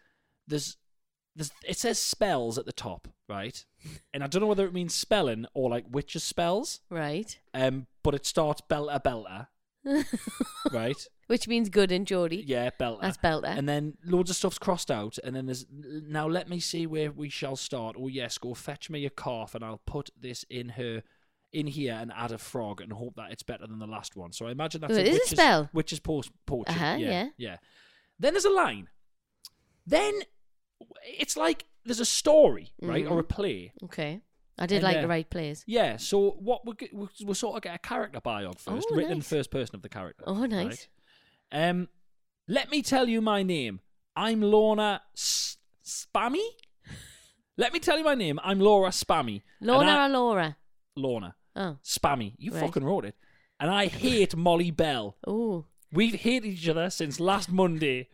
it says spells at the top, right? And I don't know whether it means spelling or like witches' spells. Right. But it starts belter, right? Which means good in Geordie. Yeah, belter. That's belter. And then loads of stuff's crossed out, and then there's now let me see where we shall start. Oh yes, go fetch me a calf, and I'll put this in here and add a frog and hope that it's better than the last one. So I imagine that's Oh, it is a spell. Witch's potion. Yeah. Then there's a line. Then it's like there's a story, right, or a play. Okay. I did And, like the right plays. Yeah. So what we sort of get a character bio first, Oh, written in nice. first person of the character. Oh, nice. Right? Let me tell you my name. I'm Lorna Spammy. Let me tell you my name. I'm Laura Spammy. Lorna or Laura? Lorna. Oh. Spammy. You Right. fucking wrote it. And I hate Molly Bell. Oh. We've hated each other since last Monday.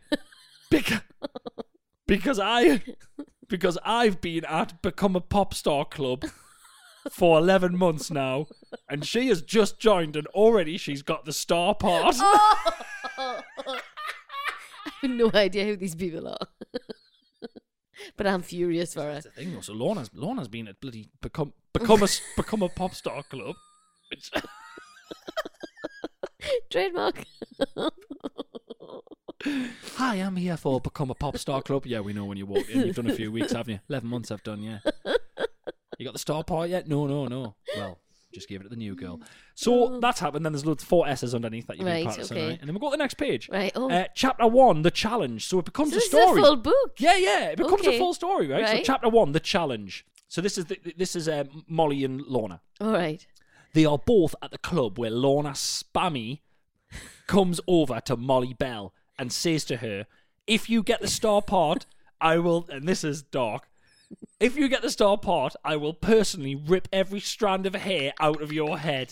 because I've been at Become a Pop Star Club for 11 months now, and she has just joined, and already she's got the star part. I have no idea who these people are. But I'm furious for her. That's the thing, though. So Lorna's been at bloody become a Pop Star Club. Trademark. Hi, I'm here for Become a Pop Star Club. Yeah, we know when you walked in. You've done a few weeks, haven't you? 11 months I've done, yeah. You got the star part yet? No. Well, just gave it to the new girl. So that's happened. Then there's loads 4 S's underneath that you can Right, practice. okay. And then we go to the next page. Right, oh. Chapter 1, the challenge. So it becomes So a this story. is a full book. Yeah. It becomes a Okay. full story, right? So Right. chapter 1, the challenge. So this is Molly and Lorna. All right. They are both at the club where Lorna Spammy comes over to Molly Bell and says to her, if you get the star part, I will, and this is dark, if you get the star part, I will personally rip every strand of hair out of your head.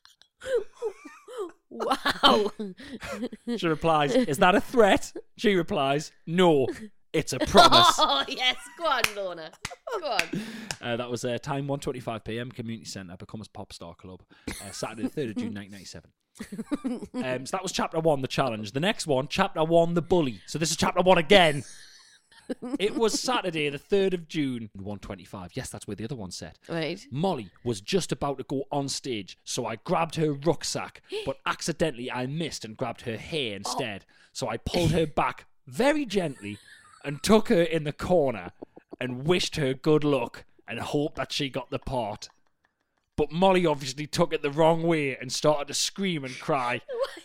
Wow. She replies, is that a threat? She replies, no, it's a promise. Oh, yes. Go on, Lorna. Go on. That was time 1:25 p.m. Community Centre, Becomes Pop Star Club, Saturday the 3rd of June 1997. So that was chapter 1, the challenge. The next one, chapter 1, the bully. So this is chapter 1 again. It was Saturday the 3rd of June 1:25. Yes, that's where the other one's set. Right. Molly was just about to go on stage, so I grabbed her rucksack, but accidentally I missed and grabbed her hair instead. So I pulled her back very gently and took her in the corner and wished her good luck and hoped that she got the part. But Molly obviously took it the wrong way and started to scream and cry.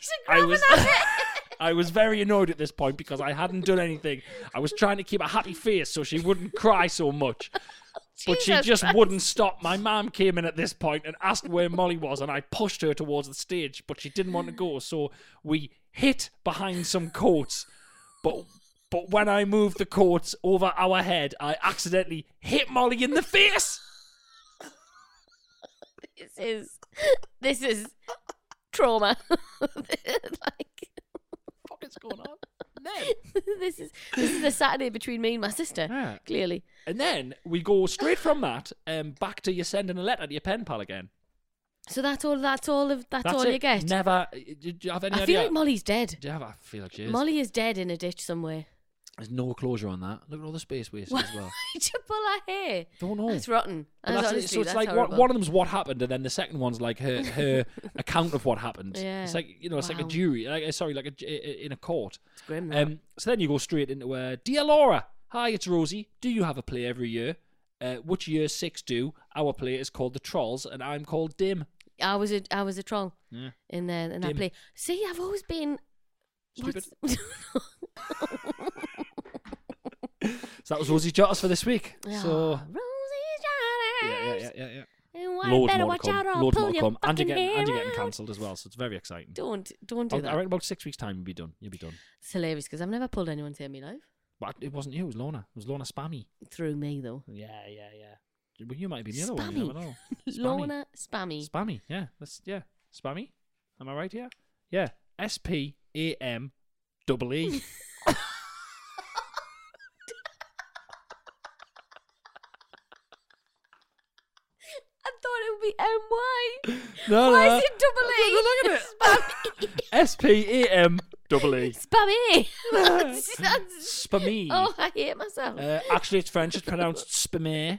I was very annoyed at this point because I hadn't done anything. I was trying to keep a happy face so she wouldn't cry so much. But she Jesus just Christ. wouldn't stop. My mum came in at this point and asked where Molly was, and I pushed her towards the stage, but she didn't want to go, so we hid behind some coats. But when I moved the coats over our head, I accidentally hit Molly in the face. This is trauma. Like, What is going on? this is the Saturday between me and my sister. Yeah. Clearly. And then we go straight from that back to you sending a letter to your pen pal again. So that's all That's you get. Never. Do you have any I idea? feel like Molly's dead. Do you have? I feel like she is. Molly is dead in a ditch somewhere. There's no closure on that. Look at all the space wasted as well. Why'd you pull her hair? Don't know. That's rotten. But That's that's it. honestly, So it's that's like horrible. one of them's what happened, and then the second one's like her account of what happened. Yeah. It's like it's like a Wow. jury. In a court. It's grim, that. So then you go straight into Dear Laura, hi, it's Rosie. Do you have a play every year? Which year 6 do? Our play is called The Trolls, and I'm called Dim. I was a troll Yeah. in that Dim. play. See, I've always been Stupid. what's- So that was Rosie Jotters for this week. So Rosie's Jotters. yeah. And why Loads better more to watch out come. or Loads pull more to your come. And you're fucking getting hair out. cancelled as well, so it's very exciting. Don't do I that. reckon about 6 weeks' time you'll be done. You'll be done. It's hilarious because I've never pulled anyone's hair in my life. But it wasn't you, it was Lorna. It was Lorna Spammy. Through me though. Yeah. Well, you might be the other one. You never know. Spammy. Lorna Spammy. Spammy, yeah. Spammy. Am I right here? Yeah. SPAMEE. I thought it would be M-Y. No, Why no. is it double E? Look at it. SPAMEE. Spammy. That's- Spammy. Oh, I hate myself. Actually, it's French. It's pronounced spamé.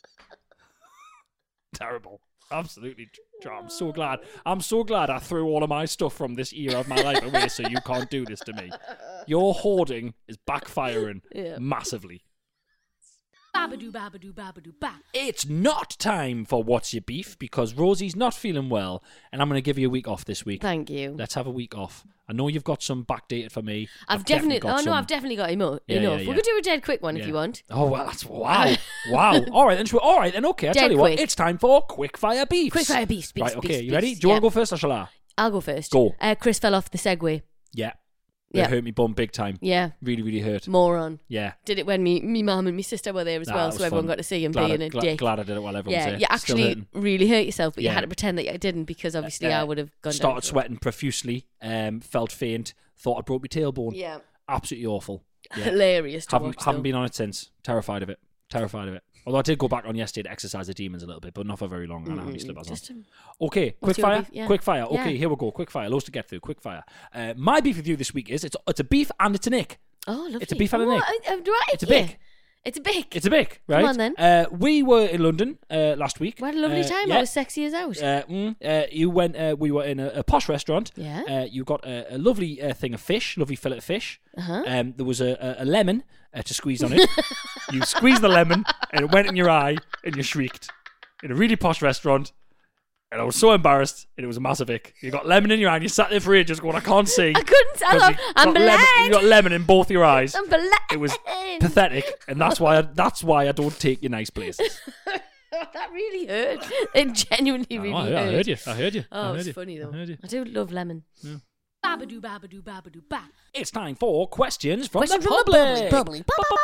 Terrible. Absolutely. I'm so glad. I'm so glad I threw all of my stuff from this era of my life away so you can't do this to me. Your hoarding is backfiring Yeah. massively. Babadoo, babadoo, babadoo, ba. It's not time for What's Your Beef because Rosie's not feeling well and I'm going to give you a week off this week. Thank you. Let's have a week off. I know you've got some backdated for me. I've definitely got some. I've definitely got enough. Yeah, enough. yeah. We could do a dead quick one if Yeah. you want. Oh, well, that's wow. Wow. All right, then. Okay, I'll Dead tell you what. quick. It's time for Quickfire Beefs. Quickfire beefs, beefs, Right, okay, beefs, you ready? beefs. Do you want to Yeah. go first or shall I? I'll go first. Go. Chris fell off the Segway. Yeah. Yeah. It hurt me bum big time. Yeah. Really, really hurt. Moron. Yeah. Did it when me mum and my sister were there as Nah, well, it so was everyone fun. got to see him Glad being I, a glad, dick. glad I did it while everyone was Yeah, there. you Still actually hurting. really hurt yourself, but you Yeah. had to pretend that you didn't because obviously I would have gone Started down. sweating profusely, felt faint, thought I broke my tailbone. Yeah. Absolutely awful. Yeah. Hilarious to watch. Haven't though. been on it since. Terrified of it. Although I did go back on yesterday to exercise the demons a little bit, but not for very long. And I haven't slipped Just Okay, What's quick your fire. beef? Yeah. Quick fire. Okay, Yeah. here we go. Quick fire. Loads to get through. Quick fire. My beef with you this week is it's a beef and it's an ick. Oh, lovely. It's a beef and an Oh, egg. right, It's a yeah. bick. It's a bick. It's a bick, right? Come on then. We were in London last week. We had a lovely time. Yeah. I was sexy as out. You went. We were in a posh restaurant. Yeah. You got a lovely thing of fish, lovely fillet of fish. Uh-huh. There was a lemon to squeeze on it. You squeezed the lemon, and it went in your eye, and you shrieked. In a really posh restaurant, And I was so embarrassed, and it was a massive ick. You got lemon in your eye, and you sat there for ages going, I can't see. I couldn't tell 'Cause them. you I'm got lemon- blind. You got lemon in both your eyes. I'm blind. It was pathetic, and that's why I don't take you nice places. That really hurt. It genuinely really hurt. I heard you. Oh, it's funny though. I do love lemon. Babadoo, babadoo, babadoo, ba. It's time for questions from Questions the from the public.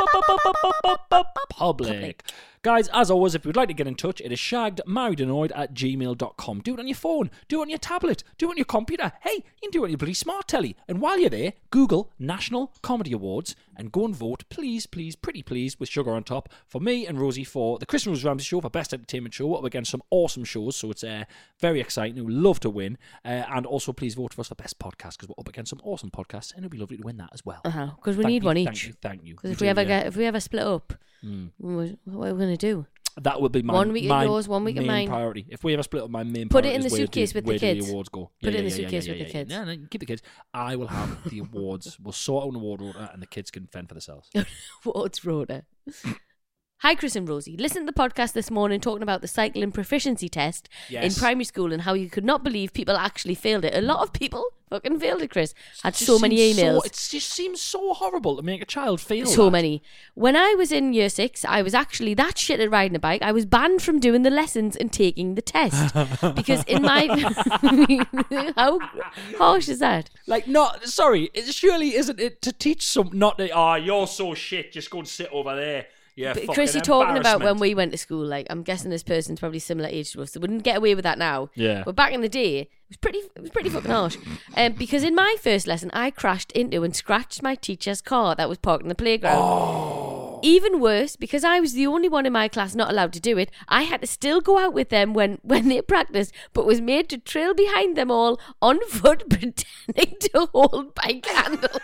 Public. Guys, as always, if you'd like to get in touch, it is shaggedmarriedannoyed@gmail.com. Do it on your phone. Do it on your tablet. Do it on your computer. Hey, you can do it on your bloody smart telly. And while you're there, Google National Comedy Awards and go and vote, please, pretty please, with sugar on top, for me and Rosie for the Chris and Rose Ramsey Show for Best Entertainment Show, up against some awesome shows, so it's very exciting. We'd love to win. And also, please vote for us for Best Podcast, because we're up against some awesome podcasts, and it'd be lovely to win that as well. Because we need one each. Thank you. Because if we ever split up, what are we going to do? That would be my 1 week of yours, 1 week of main mine. priority. If we ever split up, my main Put priority it in the is where suitcase with the where do kids. the awards go. Put it in the suitcase with the kids. No, keep the kids. I will have the awards. We'll sort out an award order, and the kids can fend for themselves. What's Rhoda? Hi, Chris and Rosie. Listened to the podcast this morning talking about the cycling proficiency test in primary school and how you could not believe people actually failed it. A lot of people fucking failed it, Chris. Had so many emails. It just seems so horrible to make a child fail. So that. many. When I was in year 6, I was actually that shit at riding a bike. I was banned from doing the lessons and taking the test. Because in my... How harsh is that? Like, not... Sorry, it surely isn't it to teach some... Not that, you're so shit, just go and sit over there. Yeah, but Chris, you're talking about when we went to school. Like, I'm guessing this person's probably similar age to us. They wouldn't get away with that now. Yeah. But back in the day, it was pretty fucking harsh. Because in my first lesson, I crashed into and scratched my teacher's car that was parked in the playground. Oh. Even worse, because I was the only one in my class not allowed to do it, I had to still go out with them when they practiced, but was made to trail behind them all on foot, pretending to hold bike handles.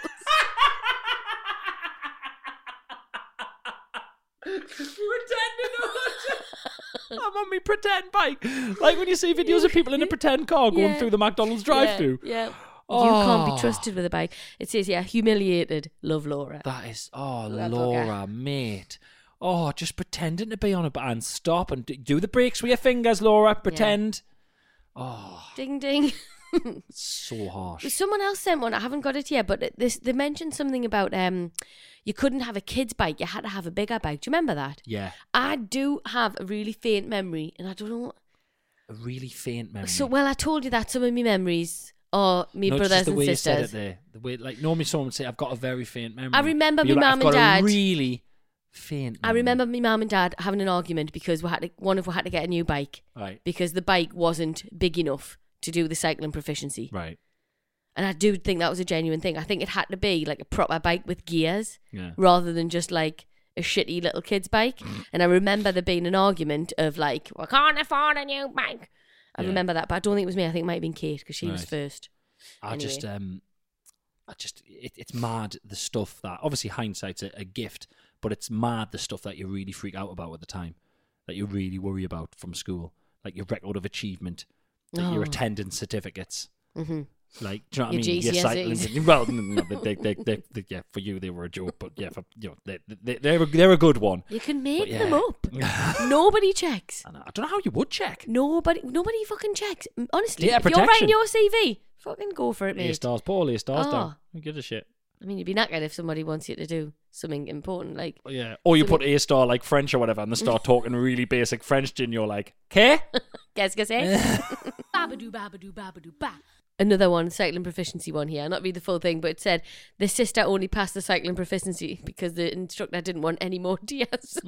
I'm on me pretend bike. Like when you see videos of people in a pretend car going through the McDonald's drive-thru. Yeah. You can't be trusted with a bike. It says, humiliated. Love, Laura. That is, Laura, mate. Oh, just pretending to be on a bike and stop and do the brakes with your fingers, Laura. Pretend. Yeah. Oh. Ding, ding. It's so harsh. Someone else sent one. I haven't got it yet, but they mentioned something about you couldn't have a kid's bike. You had to have a bigger bike. Do you remember that? Yeah. I do have a really faint memory, and I don't know. A really faint memory. So, I told you that some of my memories are me brothers and sisters. You said it there. The way, like, normally someone would say, I've got a very faint memory. I remember my mum mum and dad. A really faint memory. I remember my mum and dad having an argument because one of us had to get a new bike. Right. Because the bike wasn't big enough to do the cycling proficiency. Right. And I do think that was a genuine thing. I think it had to be like a proper bike with gears rather than just like a shitty little kid's bike. And I remember there being an argument of like, I can't afford a new bike. I remember that, but I don't think it was me. I think it might have been Kate because she was first. It's mad the stuff that, obviously hindsight's a gift, but it's mad the stuff that you really freak out about at the time, that you really worry about from school, like your record of achievement, like your attendance certificates. Mm-hmm. Like, do you know what I mean? Your cycling. Well, no, they, for you they were a joke, but yeah, they're a good one. You can make them up. Nobody checks. I don't know how you would check. Nobody fucking checks. Honestly, Data if protection. you're writing your CV, fucking go for it, mate. A stars, Paul. A stars down. Who gives a shit? I mean, you'd be knackered if somebody wants you to do something important, like or you put A star like French or whatever, and they start talking really basic French, and you're like, "K." Qu'est-ce que c'est? Babadoo, babadoo, babadoo, ba. Another one, cycling proficiency one here. I'll not read the full thing, but it said the sister only passed the cycling proficiency because the instructor didn't want any more tears.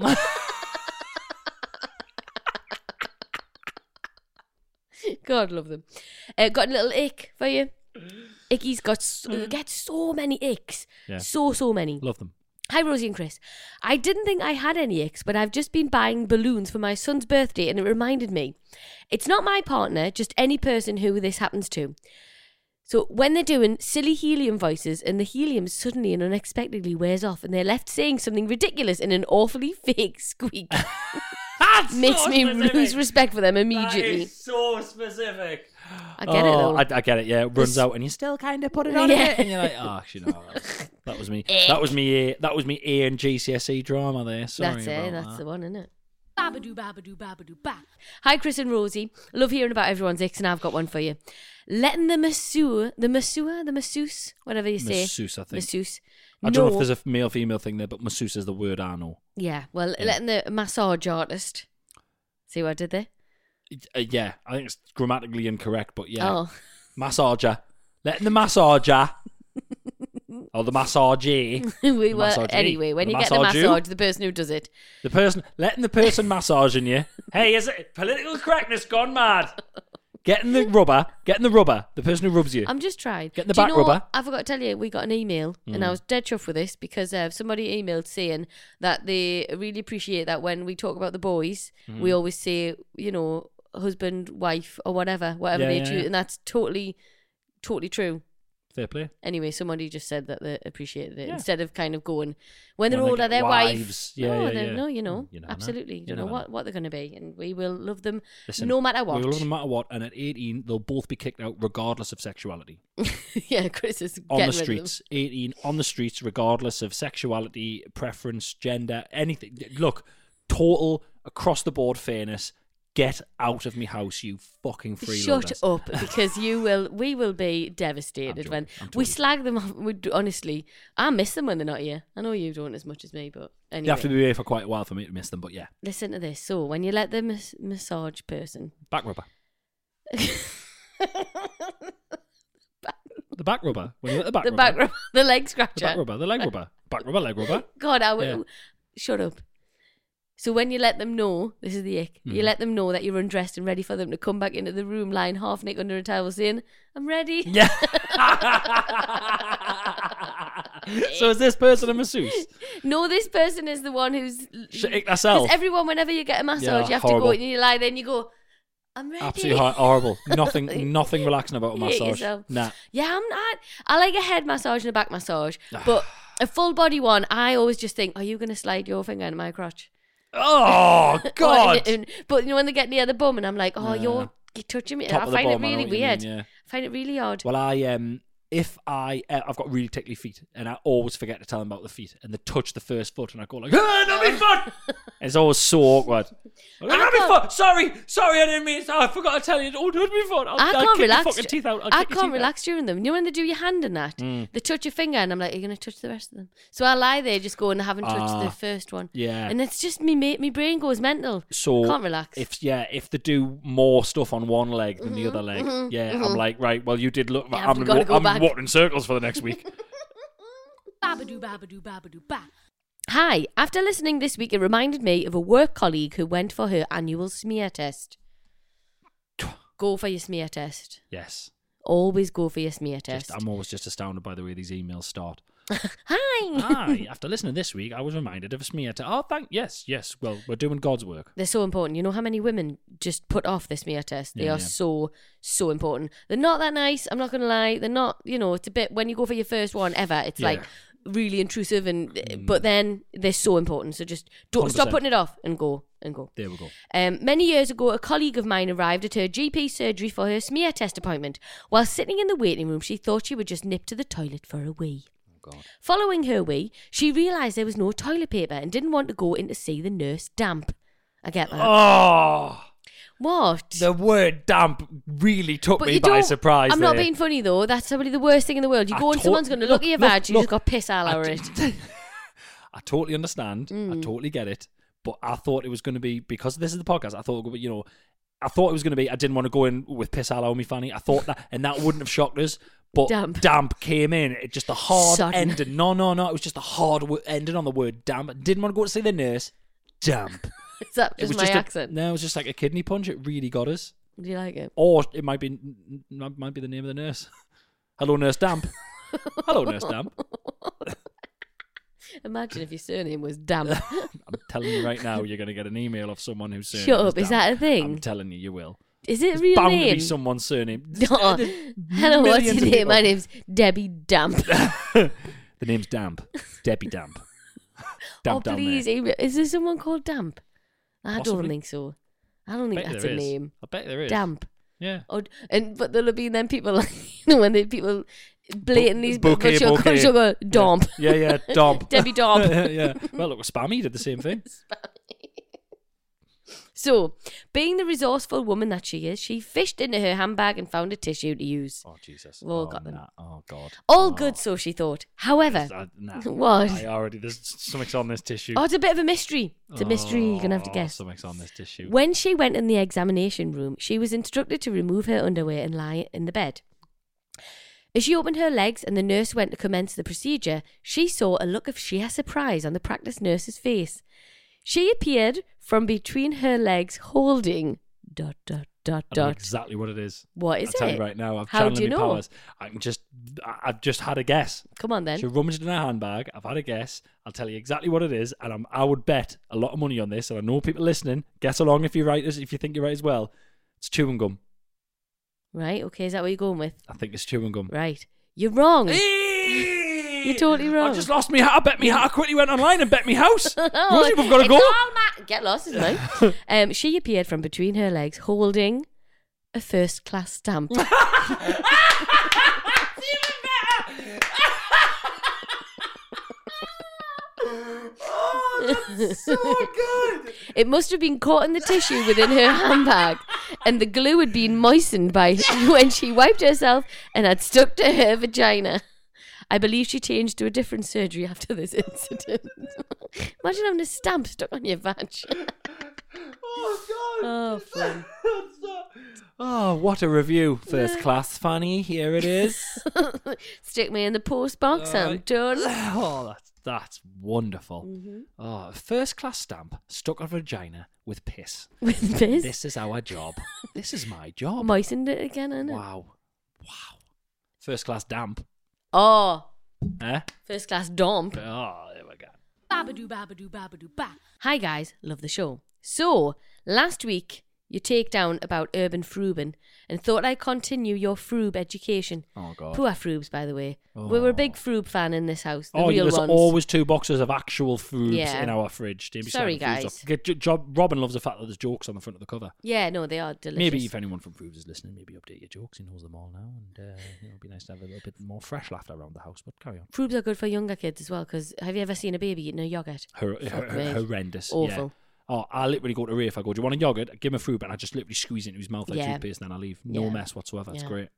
God, love them. Got a little ick for you. Icky's gets so many icks. Yeah. So many. Love them. Hi, Rosie and Chris. I didn't think I had any icks, but I've just been buying balloons for my son's birthday, and it reminded me. It's not my partner, just any person who this happens to. So when they're doing silly helium voices and the helium suddenly and unexpectedly wears off and they're left saying something ridiculous in an awfully fake squeak. Makes me lose respect for them immediately. That is so specific. I get it though. I get it, yeah. It runs out and you still kind of put it on it. And you're like, actually no, that was me. That was me A and GCSE drama there. Sorry that's about it, that's the one, isn't it? Babadoo, babadoo, babadoo, ba. Hi, Chris and Rosie. Love hearing about everyone's icks, and I've got one for you. Letting the masseuse, whatever you say. Masseuse, I think. Masseuse. I don't know if there's a male-female thing there, but masseuse is the word I know. Yeah, well, letting the massage artist. See what I did there? Yeah, I think it's grammatically incorrect, but yeah. Oh. Massager. Letting the massager. Or the massagee. Anyway, when you get the massage, the person who does it. Letting the person massaging you. Hey, is it political correctness gone mad? Getting the rubber, the person who rubs you. I'm just trying. Getting the back rubber. I forgot to tell you, we got an email, and I was dead chuffed with this because somebody emailed saying that they really appreciate that when we talk about the boys, we always say, husband, wife, or whatever they choose, and that's totally true. Fair play. Anyway, somebody just said that they appreciated it instead of kind of going when they're older, their wives. No, absolutely. You don't know what they're going to be, and we will love them. Listen, no matter what. We will love them no matter what, and at 18, they'll both be kicked out regardless of sexuality. Yeah, Chris is on getting the streets. 18 on the streets, regardless of sexuality, preference, gender, anything. Look, total across the board fairness. Get out of me house, you fucking freeloaders. Shut up, because we will be devastated when we slag them off. Honestly, I miss them when they're not here. I know you don't as much as me, but anyway. You have to be here for quite a while for me to miss them, but yeah. Listen to this. So, when you let the massage person... Back rubber. The back rubber. When you let the back rubber. Back rubber. The leg scratcher. The back rubber. The leg rubber. Back rubber, leg rubber. God, I will... Yeah. Shut up. So when you let them know, this is the ick, you let them know that you're undressed and ready for them to come back into the room lying half naked under a towel saying, I'm ready. Yeah. So is this person a masseuse? No, this person is the one who's... Ick herself. Because everyone, whenever you get a massage, you have horrible. to go and you lie there and you go, I'm ready. Absolutely horrible. Nothing relaxing about a massage. Nah. Yeah, I'm not. I like a head massage and a back massage, but a full body one, I always just think, are you going to slide your finger into my crotch? Oh God! But when they get near the bum, and I'm like, "Oh, you're touching me." I find it really weird. I find it really odd. Well, I've got really tickly feet, and I always forget to tell them about the feet, and they touch the first foot, and I go like, "Not my foot!" It's always so awkward. Not my foot. Sorry, I didn't mean. I forgot to tell you. Oh, not my foot. I can't relax. Your fucking teeth out. I can't relax during them. You know when they do your hand and that, they touch your finger, and I'm like, "Are you going to touch the rest of them?" So I lie there, just going, "I haven't touched the first one." Yeah, and it's just me brain goes mental. So can't relax. If they do more stuff on one leg than the other leg, I'm like, right. Well, you did look. Yeah, I'm walking in circles for the next week. Babadoo, babadoo, babadoo, ba. Hi, after listening this week, it reminded me of a work colleague who went for her annual smear test. Go for your smear test. Yes. Always go for your smear test. I'm always just astounded by the way these emails start. Hi. After listening this week, I was reminded of a smear test. Oh, yes. Well, we're doing God's work. They're so important. You know how many women just put off the smear test? They are so important. They're not that nice. I'm not going to lie. They're not, it's a bit, when you go for your first one ever, it's like really intrusive, but then they're so important. So just don't 100%. Stop putting it off and go. There we go. Many years ago, a colleague of mine arrived at her GP surgery for her smear test appointment. While sitting in the waiting room, she thought she would just nip to the toilet for a wee. God. Following her wee, she realised there was no toilet paper and didn't want to go in to see the nurse damp. I get that. Oh! What? The word damp really took me by surprise. I'm not being funny though. That's probably the worst thing in the world. You go and someone's going to look at your vag, you just got piss all over it. I totally understand. I totally get it. But I thought it was going to be, because this is the podcast, I thought it was going to be, I didn't want to go in with piss all over me fanny. I thought that, and that wouldn't have shocked us. But damp came in. It just a hard ending. No. It was just a hard ending on the word damp. I didn't want to go to see the nurse. Damp. Is that just my accent? No, it was just like a kidney punch. It really got us. Do you like it? Or it might be the name of the nurse. Hello, Nurse Damp. Hello, Nurse Damp. Imagine if your surname was Damp. I'm telling you right now, you're going to get an email of someone whose surname Shut up, is is that a thing? I'm telling you will. Is it a It's real bound name? to be someone's surname. No. Hello, what's your name? My name's Debbie Damp. The name's Damp. Debbie Damp. Damp down please, there. is there someone called Damp? I Possibly. don't think so. I don't think that's a name. I bet there is. Damp. Yeah. But there'll have been then people like, when people blatantly bouquet. she'll go Domp. Yeah, Domp. Debbie Domp. Yeah. Well, look, Spammy did the same thing. So, being the resourceful woman that she is, she fished into her handbag and found a tissue to use. Oh, Jesus. We've all got them. Nah. Oh, God. All good, so she thought. However, Nah. what? There's something's on this tissue. Oh, it's a bit of a mystery. It's a mystery. You're going to have to guess. Something's on this tissue. When she went in the examination room, she was instructed to remove her underwear and lie in the bed. As she opened her legs and the nurse went to commence the procedure, she saw a look of sheer surprise on the practice nurse's face. She appeared from between her legs holding ... I know exactly what it is. What is I'll tell it? you right now. How do you my know? powers. I've just had a guess. Come on then. She rummaged in her handbag. I've had a guess. I'll tell you exactly what it is, and I would bet a lot of money on this. And I know people listening. Guess along if you're right. If you think you're right as well. It's chewing gum. Right, okay, is that what you're going with? I think it's chewing gum. Right. You're wrong. You're totally wrong. I just lost me hat. I bet me hat. I quickly went online and bet me house. Oh, Rosie, we've got to it's go. all Get lost, isn't it? She appeared from between her legs holding a first-class stamp. So good. It must have been caught in the tissue within her handbag, and the glue had been moistened by when she wiped herself and had stuck to her vagina. I believe she changed to a different surgery after this incident. Imagine having a stamp stuck on your vag. Oh, God. Oh, fun. Oh, what a review. First class funny. Here it is. Stick me in the post box, I'm done. Oh, that's wonderful. Mm-hmm. Oh, a first class stamp stuck on vagina with piss. With this? This is our job. This is my job. Moistened it again, innit? Wow. First class damp. Oh, Eh? first class dump. Oh, there we go. Babadoo, babadoo, babadoo, ba. Hi guys, love the show. So, last week you take down about urban frubing and thought I'd continue your froob education. Oh, God. Poor frubes, by the way. We were a big froob fan in this house. The real there's ones. always 2 boxes of actual foods Yeah. in our fridge. Don't be Sorry, sad with foods guys. off. Robin loves the fact that there's jokes on the front of the cover. Yeah, no, they are delicious. Maybe if anyone from Foods is listening, maybe update your jokes. He knows them all now, and it'll be nice to have a little bit more fresh laughter around the house. But carry on. Frubes are good for younger kids as well, because have you ever seen a baby eating a yoghurt? Fuck me. Horrendous. Awful. Yeah. Oh, I literally go to Ray if I go, do you want a yogurt? I give him a fruit, and I just literally squeeze it into his mouth like Yeah. toothpaste, and then I leave. No Yeah. mess whatsoever. It's Yeah. great.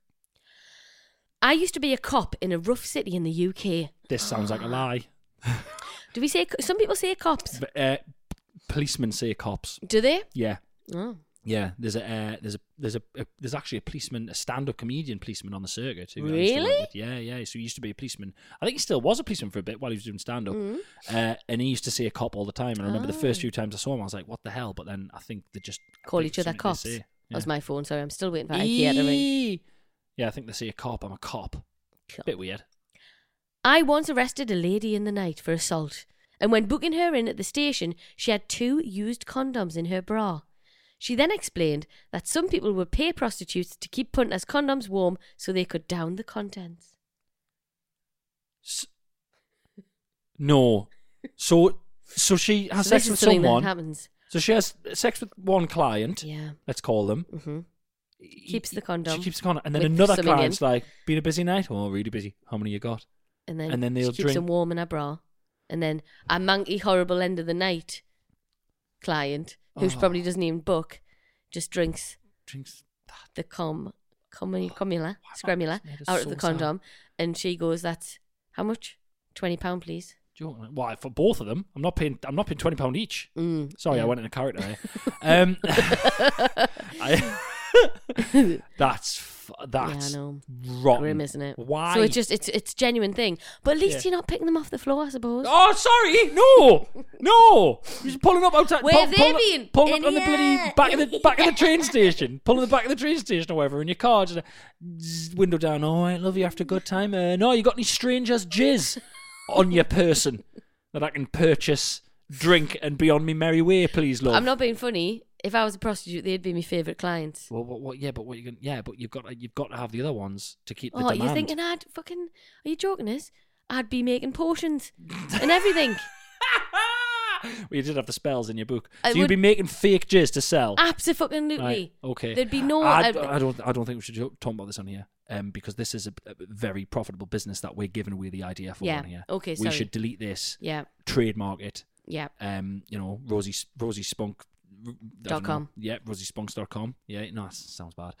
I used to be a cop in a rough city in the UK. This sounds like a lie. Do we say, some people say cops. But, policemen say cops. Do they? Yeah. Oh. Yeah, there's actually a policeman, a stand-up comedian policeman on the circuit. Who I used to work Really? with. Yeah. So he used to be a policeman. I think he still was a policeman for a bit while he was doing stand-up. Mm. And he used to say a cop all the time. And I remember the first few times I saw him, I was like, "What the hell?" But then I think they just Call I think each other something they cops. say. That Yeah. was my phone, sorry. I'm still waiting for IKEA to ring. Eee. Yeah, I think they say a cop. I'm a cop. Cool. Bit weird. I once arrested a lady in the night for assault, and when booking her in at the station, she had 2 used condoms in her bra. She then explained that some people would pay prostitutes to keep punters' condoms warm so they could down the contents. No. So she has So sex this with is something someone. that happens. So she has sex with one client. Yeah. Let's call them. Mm-hmm. Keeps the condom. She keeps the condom. And then with another something in. client's like, been a busy night? Oh, really busy. How many you got? And then, and then they'll she keeps drink- them warm in her bra. And then a manky, horrible end of the night client, who probably doesn't even book, just drinks the scremula made us out of so the condom. And she goes, that's how much? £20, please. Joking. Why, for both of them? I'm not paying £20 each. Sorry, yeah. I went in a character there. That's Yeah, I know. rotten. Grim, isn't it? Why? So it's a genuine thing. But at least you're not picking them off the floor, I suppose. Oh, sorry, no. You're just pulling up outside. Where have they been? Pulling In up on the bloody here. back of the train station. Pulling the back of the train station or whatever in your car. Just window down. All right, love you. After a good time. No, you got any strangers' jizz on your person that I can purchase, drink, and be on me merry way, please, love. I'm not being funny. If I was a prostitute, they'd be my favourite clients. Well, what? Yeah, but what you can? Yeah, but you've got to have the other ones to keep the Oh, demand. you're thinking I'd fucking... Are you joking us? I'd be making potions and everything. Well, you did have the spells in your book, I so you'd would- be making fake jizz to sell. Absolutely. Right, okay. There'd be no... I don't think we should talk about this on here, because this is a very profitable business that we're giving away the idea for Yeah, on here. okay, We sorry. should delete this, Yeah, trademark it. yeah. Rosie Spunk .com. Yeah, RosieSpunks.com. Yeah, no, that sounds bad.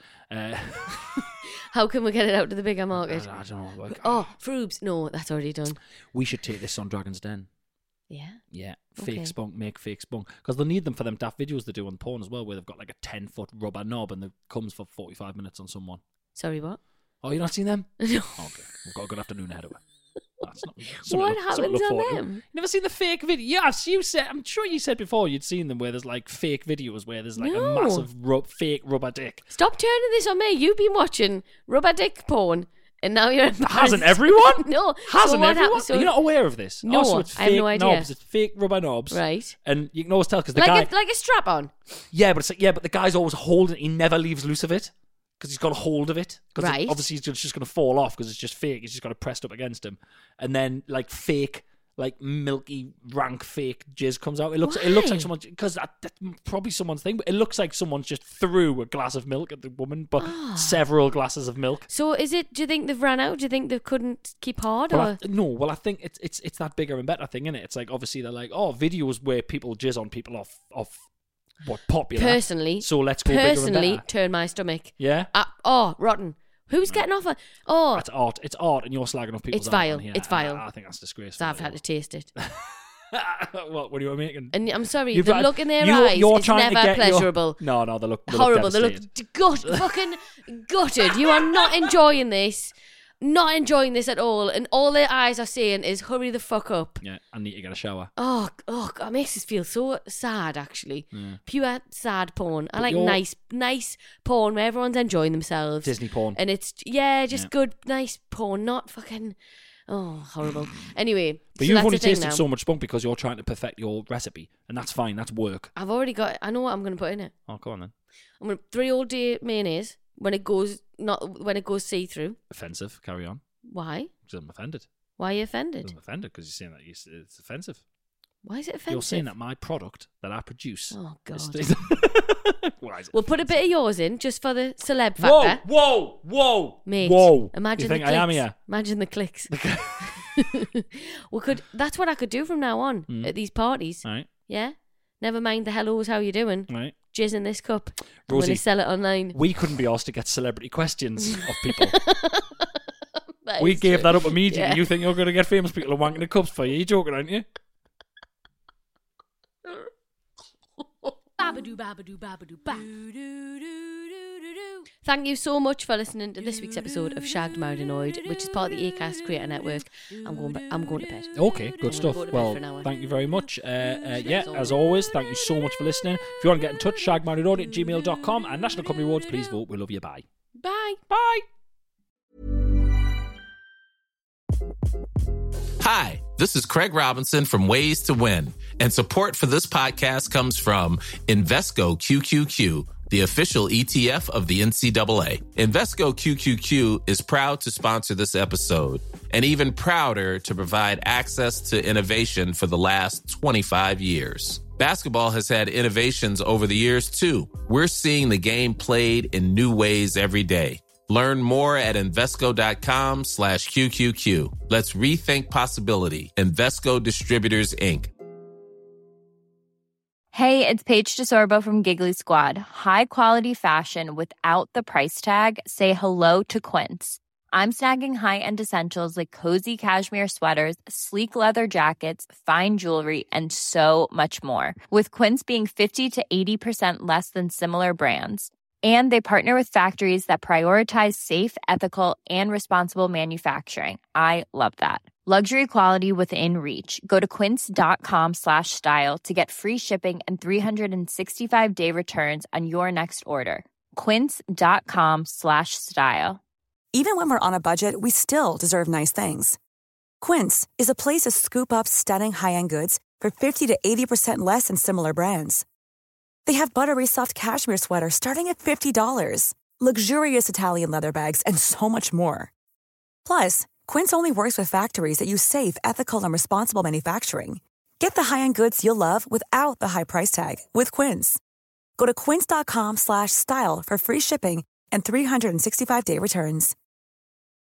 How can we get it out to the bigger market? I don't know. Like, Oh, Froobs. No, that's already done. we should take this on Dragon's Den. Yeah. Yeah, fake Okay. spunk, make fake spunk. Because they'll need them for them daft videos they do on porn as well, where they've got like a 10-foot rubber knob and it comes for 45 minutes on someone. Sorry, what? Oh, you not seen them? No. Okay, we've got a good afternoon ahead of us. That's not, something What to look- something to happens look on forward to. them? You never seen the fake video? Yes, you said. I'm sure you said before you'd seen them where there's like fake videos where there's like No. a massive fake rubber dick. Stop turning this on me. You've been watching rubber dick porn, and now you're embarrassed. Hasn't everyone? No. Hasn't so what everyone? happens- so- You're not aware of this? No, Also, it's I have fake no idea. knobs. It's fake rubber knobs. Right. And you can always tell because the Like guy. like a strap on. Yeah, but it's like, but the guy's always holding it. He never leaves loose of it because he's got a hold of it. Because Right. obviously he's just going to fall off because it's just fake. He's just got it pressed up against him, and then like fake, like milky, rank fake jizz comes out. It looks Why? like someone, because that's probably someone's thing. But it looks like someone's just threw a glass of milk at the woman, but several glasses of milk. So is it? Do you think they've ran out? Do you think they couldn't keep hard? Well, Or I think it's that bigger and better thing, isn't it? It's like obviously they're like, oh, videos where people jizz on people off what popular. personally, So let's go bigger and better. turn my stomach. Yeah. Rotten. Who's getting off a? Oh, That's art. It's art, and you're slagging off people's It's art vile. on here. It's vile. I think that's disgraceful. so I've had to taste it. What are you making? And I'm sorry, You've the got- look in their you're- eyes you're is trying to never get your- pleasurable. No, they look Horrible. They look devastated. fucking gutted. You are not enjoying this. Not enjoying this at all. And all their eyes are saying is, hurry the fuck up. Yeah, I need to get a shower. Oh, God, it makes us feel so sad, actually. Yeah. Pure sad porn. I But like you're- nice porn where everyone's enjoying themselves. Disney porn. And it's, just Yeah. good, nice porn, not fucking, horrible. Anyway, But so you've that's only the thing tasted now. so much spunk because you're trying to perfect your recipe, and that's fine. That's work. I've already got, I know what I'm going to put in it. Oh, go on then. I'm going to 3 all day mayonnaise when it goes see-through. Offensive. Carry on. Why? Because I'm offended. Why are you offended? I'm offended because you're saying that it's offensive. Why is it offensive? You're saying that my product that I produce. Oh, God. Why is it We'll put a bit of yours in just for the celeb Whoa, factor. whoa, Mate, whoa. imagine You think the clicks. I am here? Imagine the clicks. That's what I could do from now on at these parties. All right, Yeah? Never mind the hellos, how you doing? all right. Jizz in this cup. I'm Rosie, going to sell it online. We couldn't be asked to get celebrity questions of people. That We is gave true. that up immediately. Yeah. You think you're going to get famous people wanking the cups for you? You're joking, aren't you? Babadoo, babadoo, babadoo, ba. Do, do, do, do, do. Thank you so much for listening to this week's episode of Shagged, Married, Annoyed, which is part of the Acast Creator Network. I'm going to bed. Okay, good gonna stuff. go to bed Well, for an hour. thank you very much. As always, thank you so much for listening. If you want to get in touch, shagmarriedaudio@gmail.com and National Company Awards, please vote. We love you. Bye. Bye. Bye. Hi, this is Craig Robinson from Ways to Win, and support for this podcast comes from Invesco QQQ, the official ETF of the NCAA. Invesco QQQ is proud to sponsor this episode, and even prouder to provide access to innovation for the last 25 years. Basketball has had innovations over the years, too. We're seeing the game played in new ways every day. Learn more at Invesco.com/QQQ. Let's rethink possibility. Invesco Distributors, Inc. Hey, it's Paige DeSorbo from Giggly Squad. High quality fashion without the price tag. Say hello to Quince. I'm snagging high-end essentials like cozy cashmere sweaters, sleek leather jackets, fine jewelry, and so much more. With Quince being 50 to 80% less than similar brands. And they partner with factories that prioritize safe, ethical, and responsible manufacturing. I love that. Luxury quality within reach. Go to quince.com/style to get free shipping and 365-day returns on your next order. Quince.com/style. Even when we're on a budget, we still deserve nice things. Quince is a place to scoop up stunning high-end goods for 50 to 80% less than similar brands. They have buttery soft cashmere sweaters starting at $50, luxurious Italian leather bags, and so much more. Plus, Quince only works with factories that use safe, ethical, and responsible manufacturing. Get the high-end goods you'll love without the high price tag with Quince. Go to quince.com/style for free shipping and 365-day returns.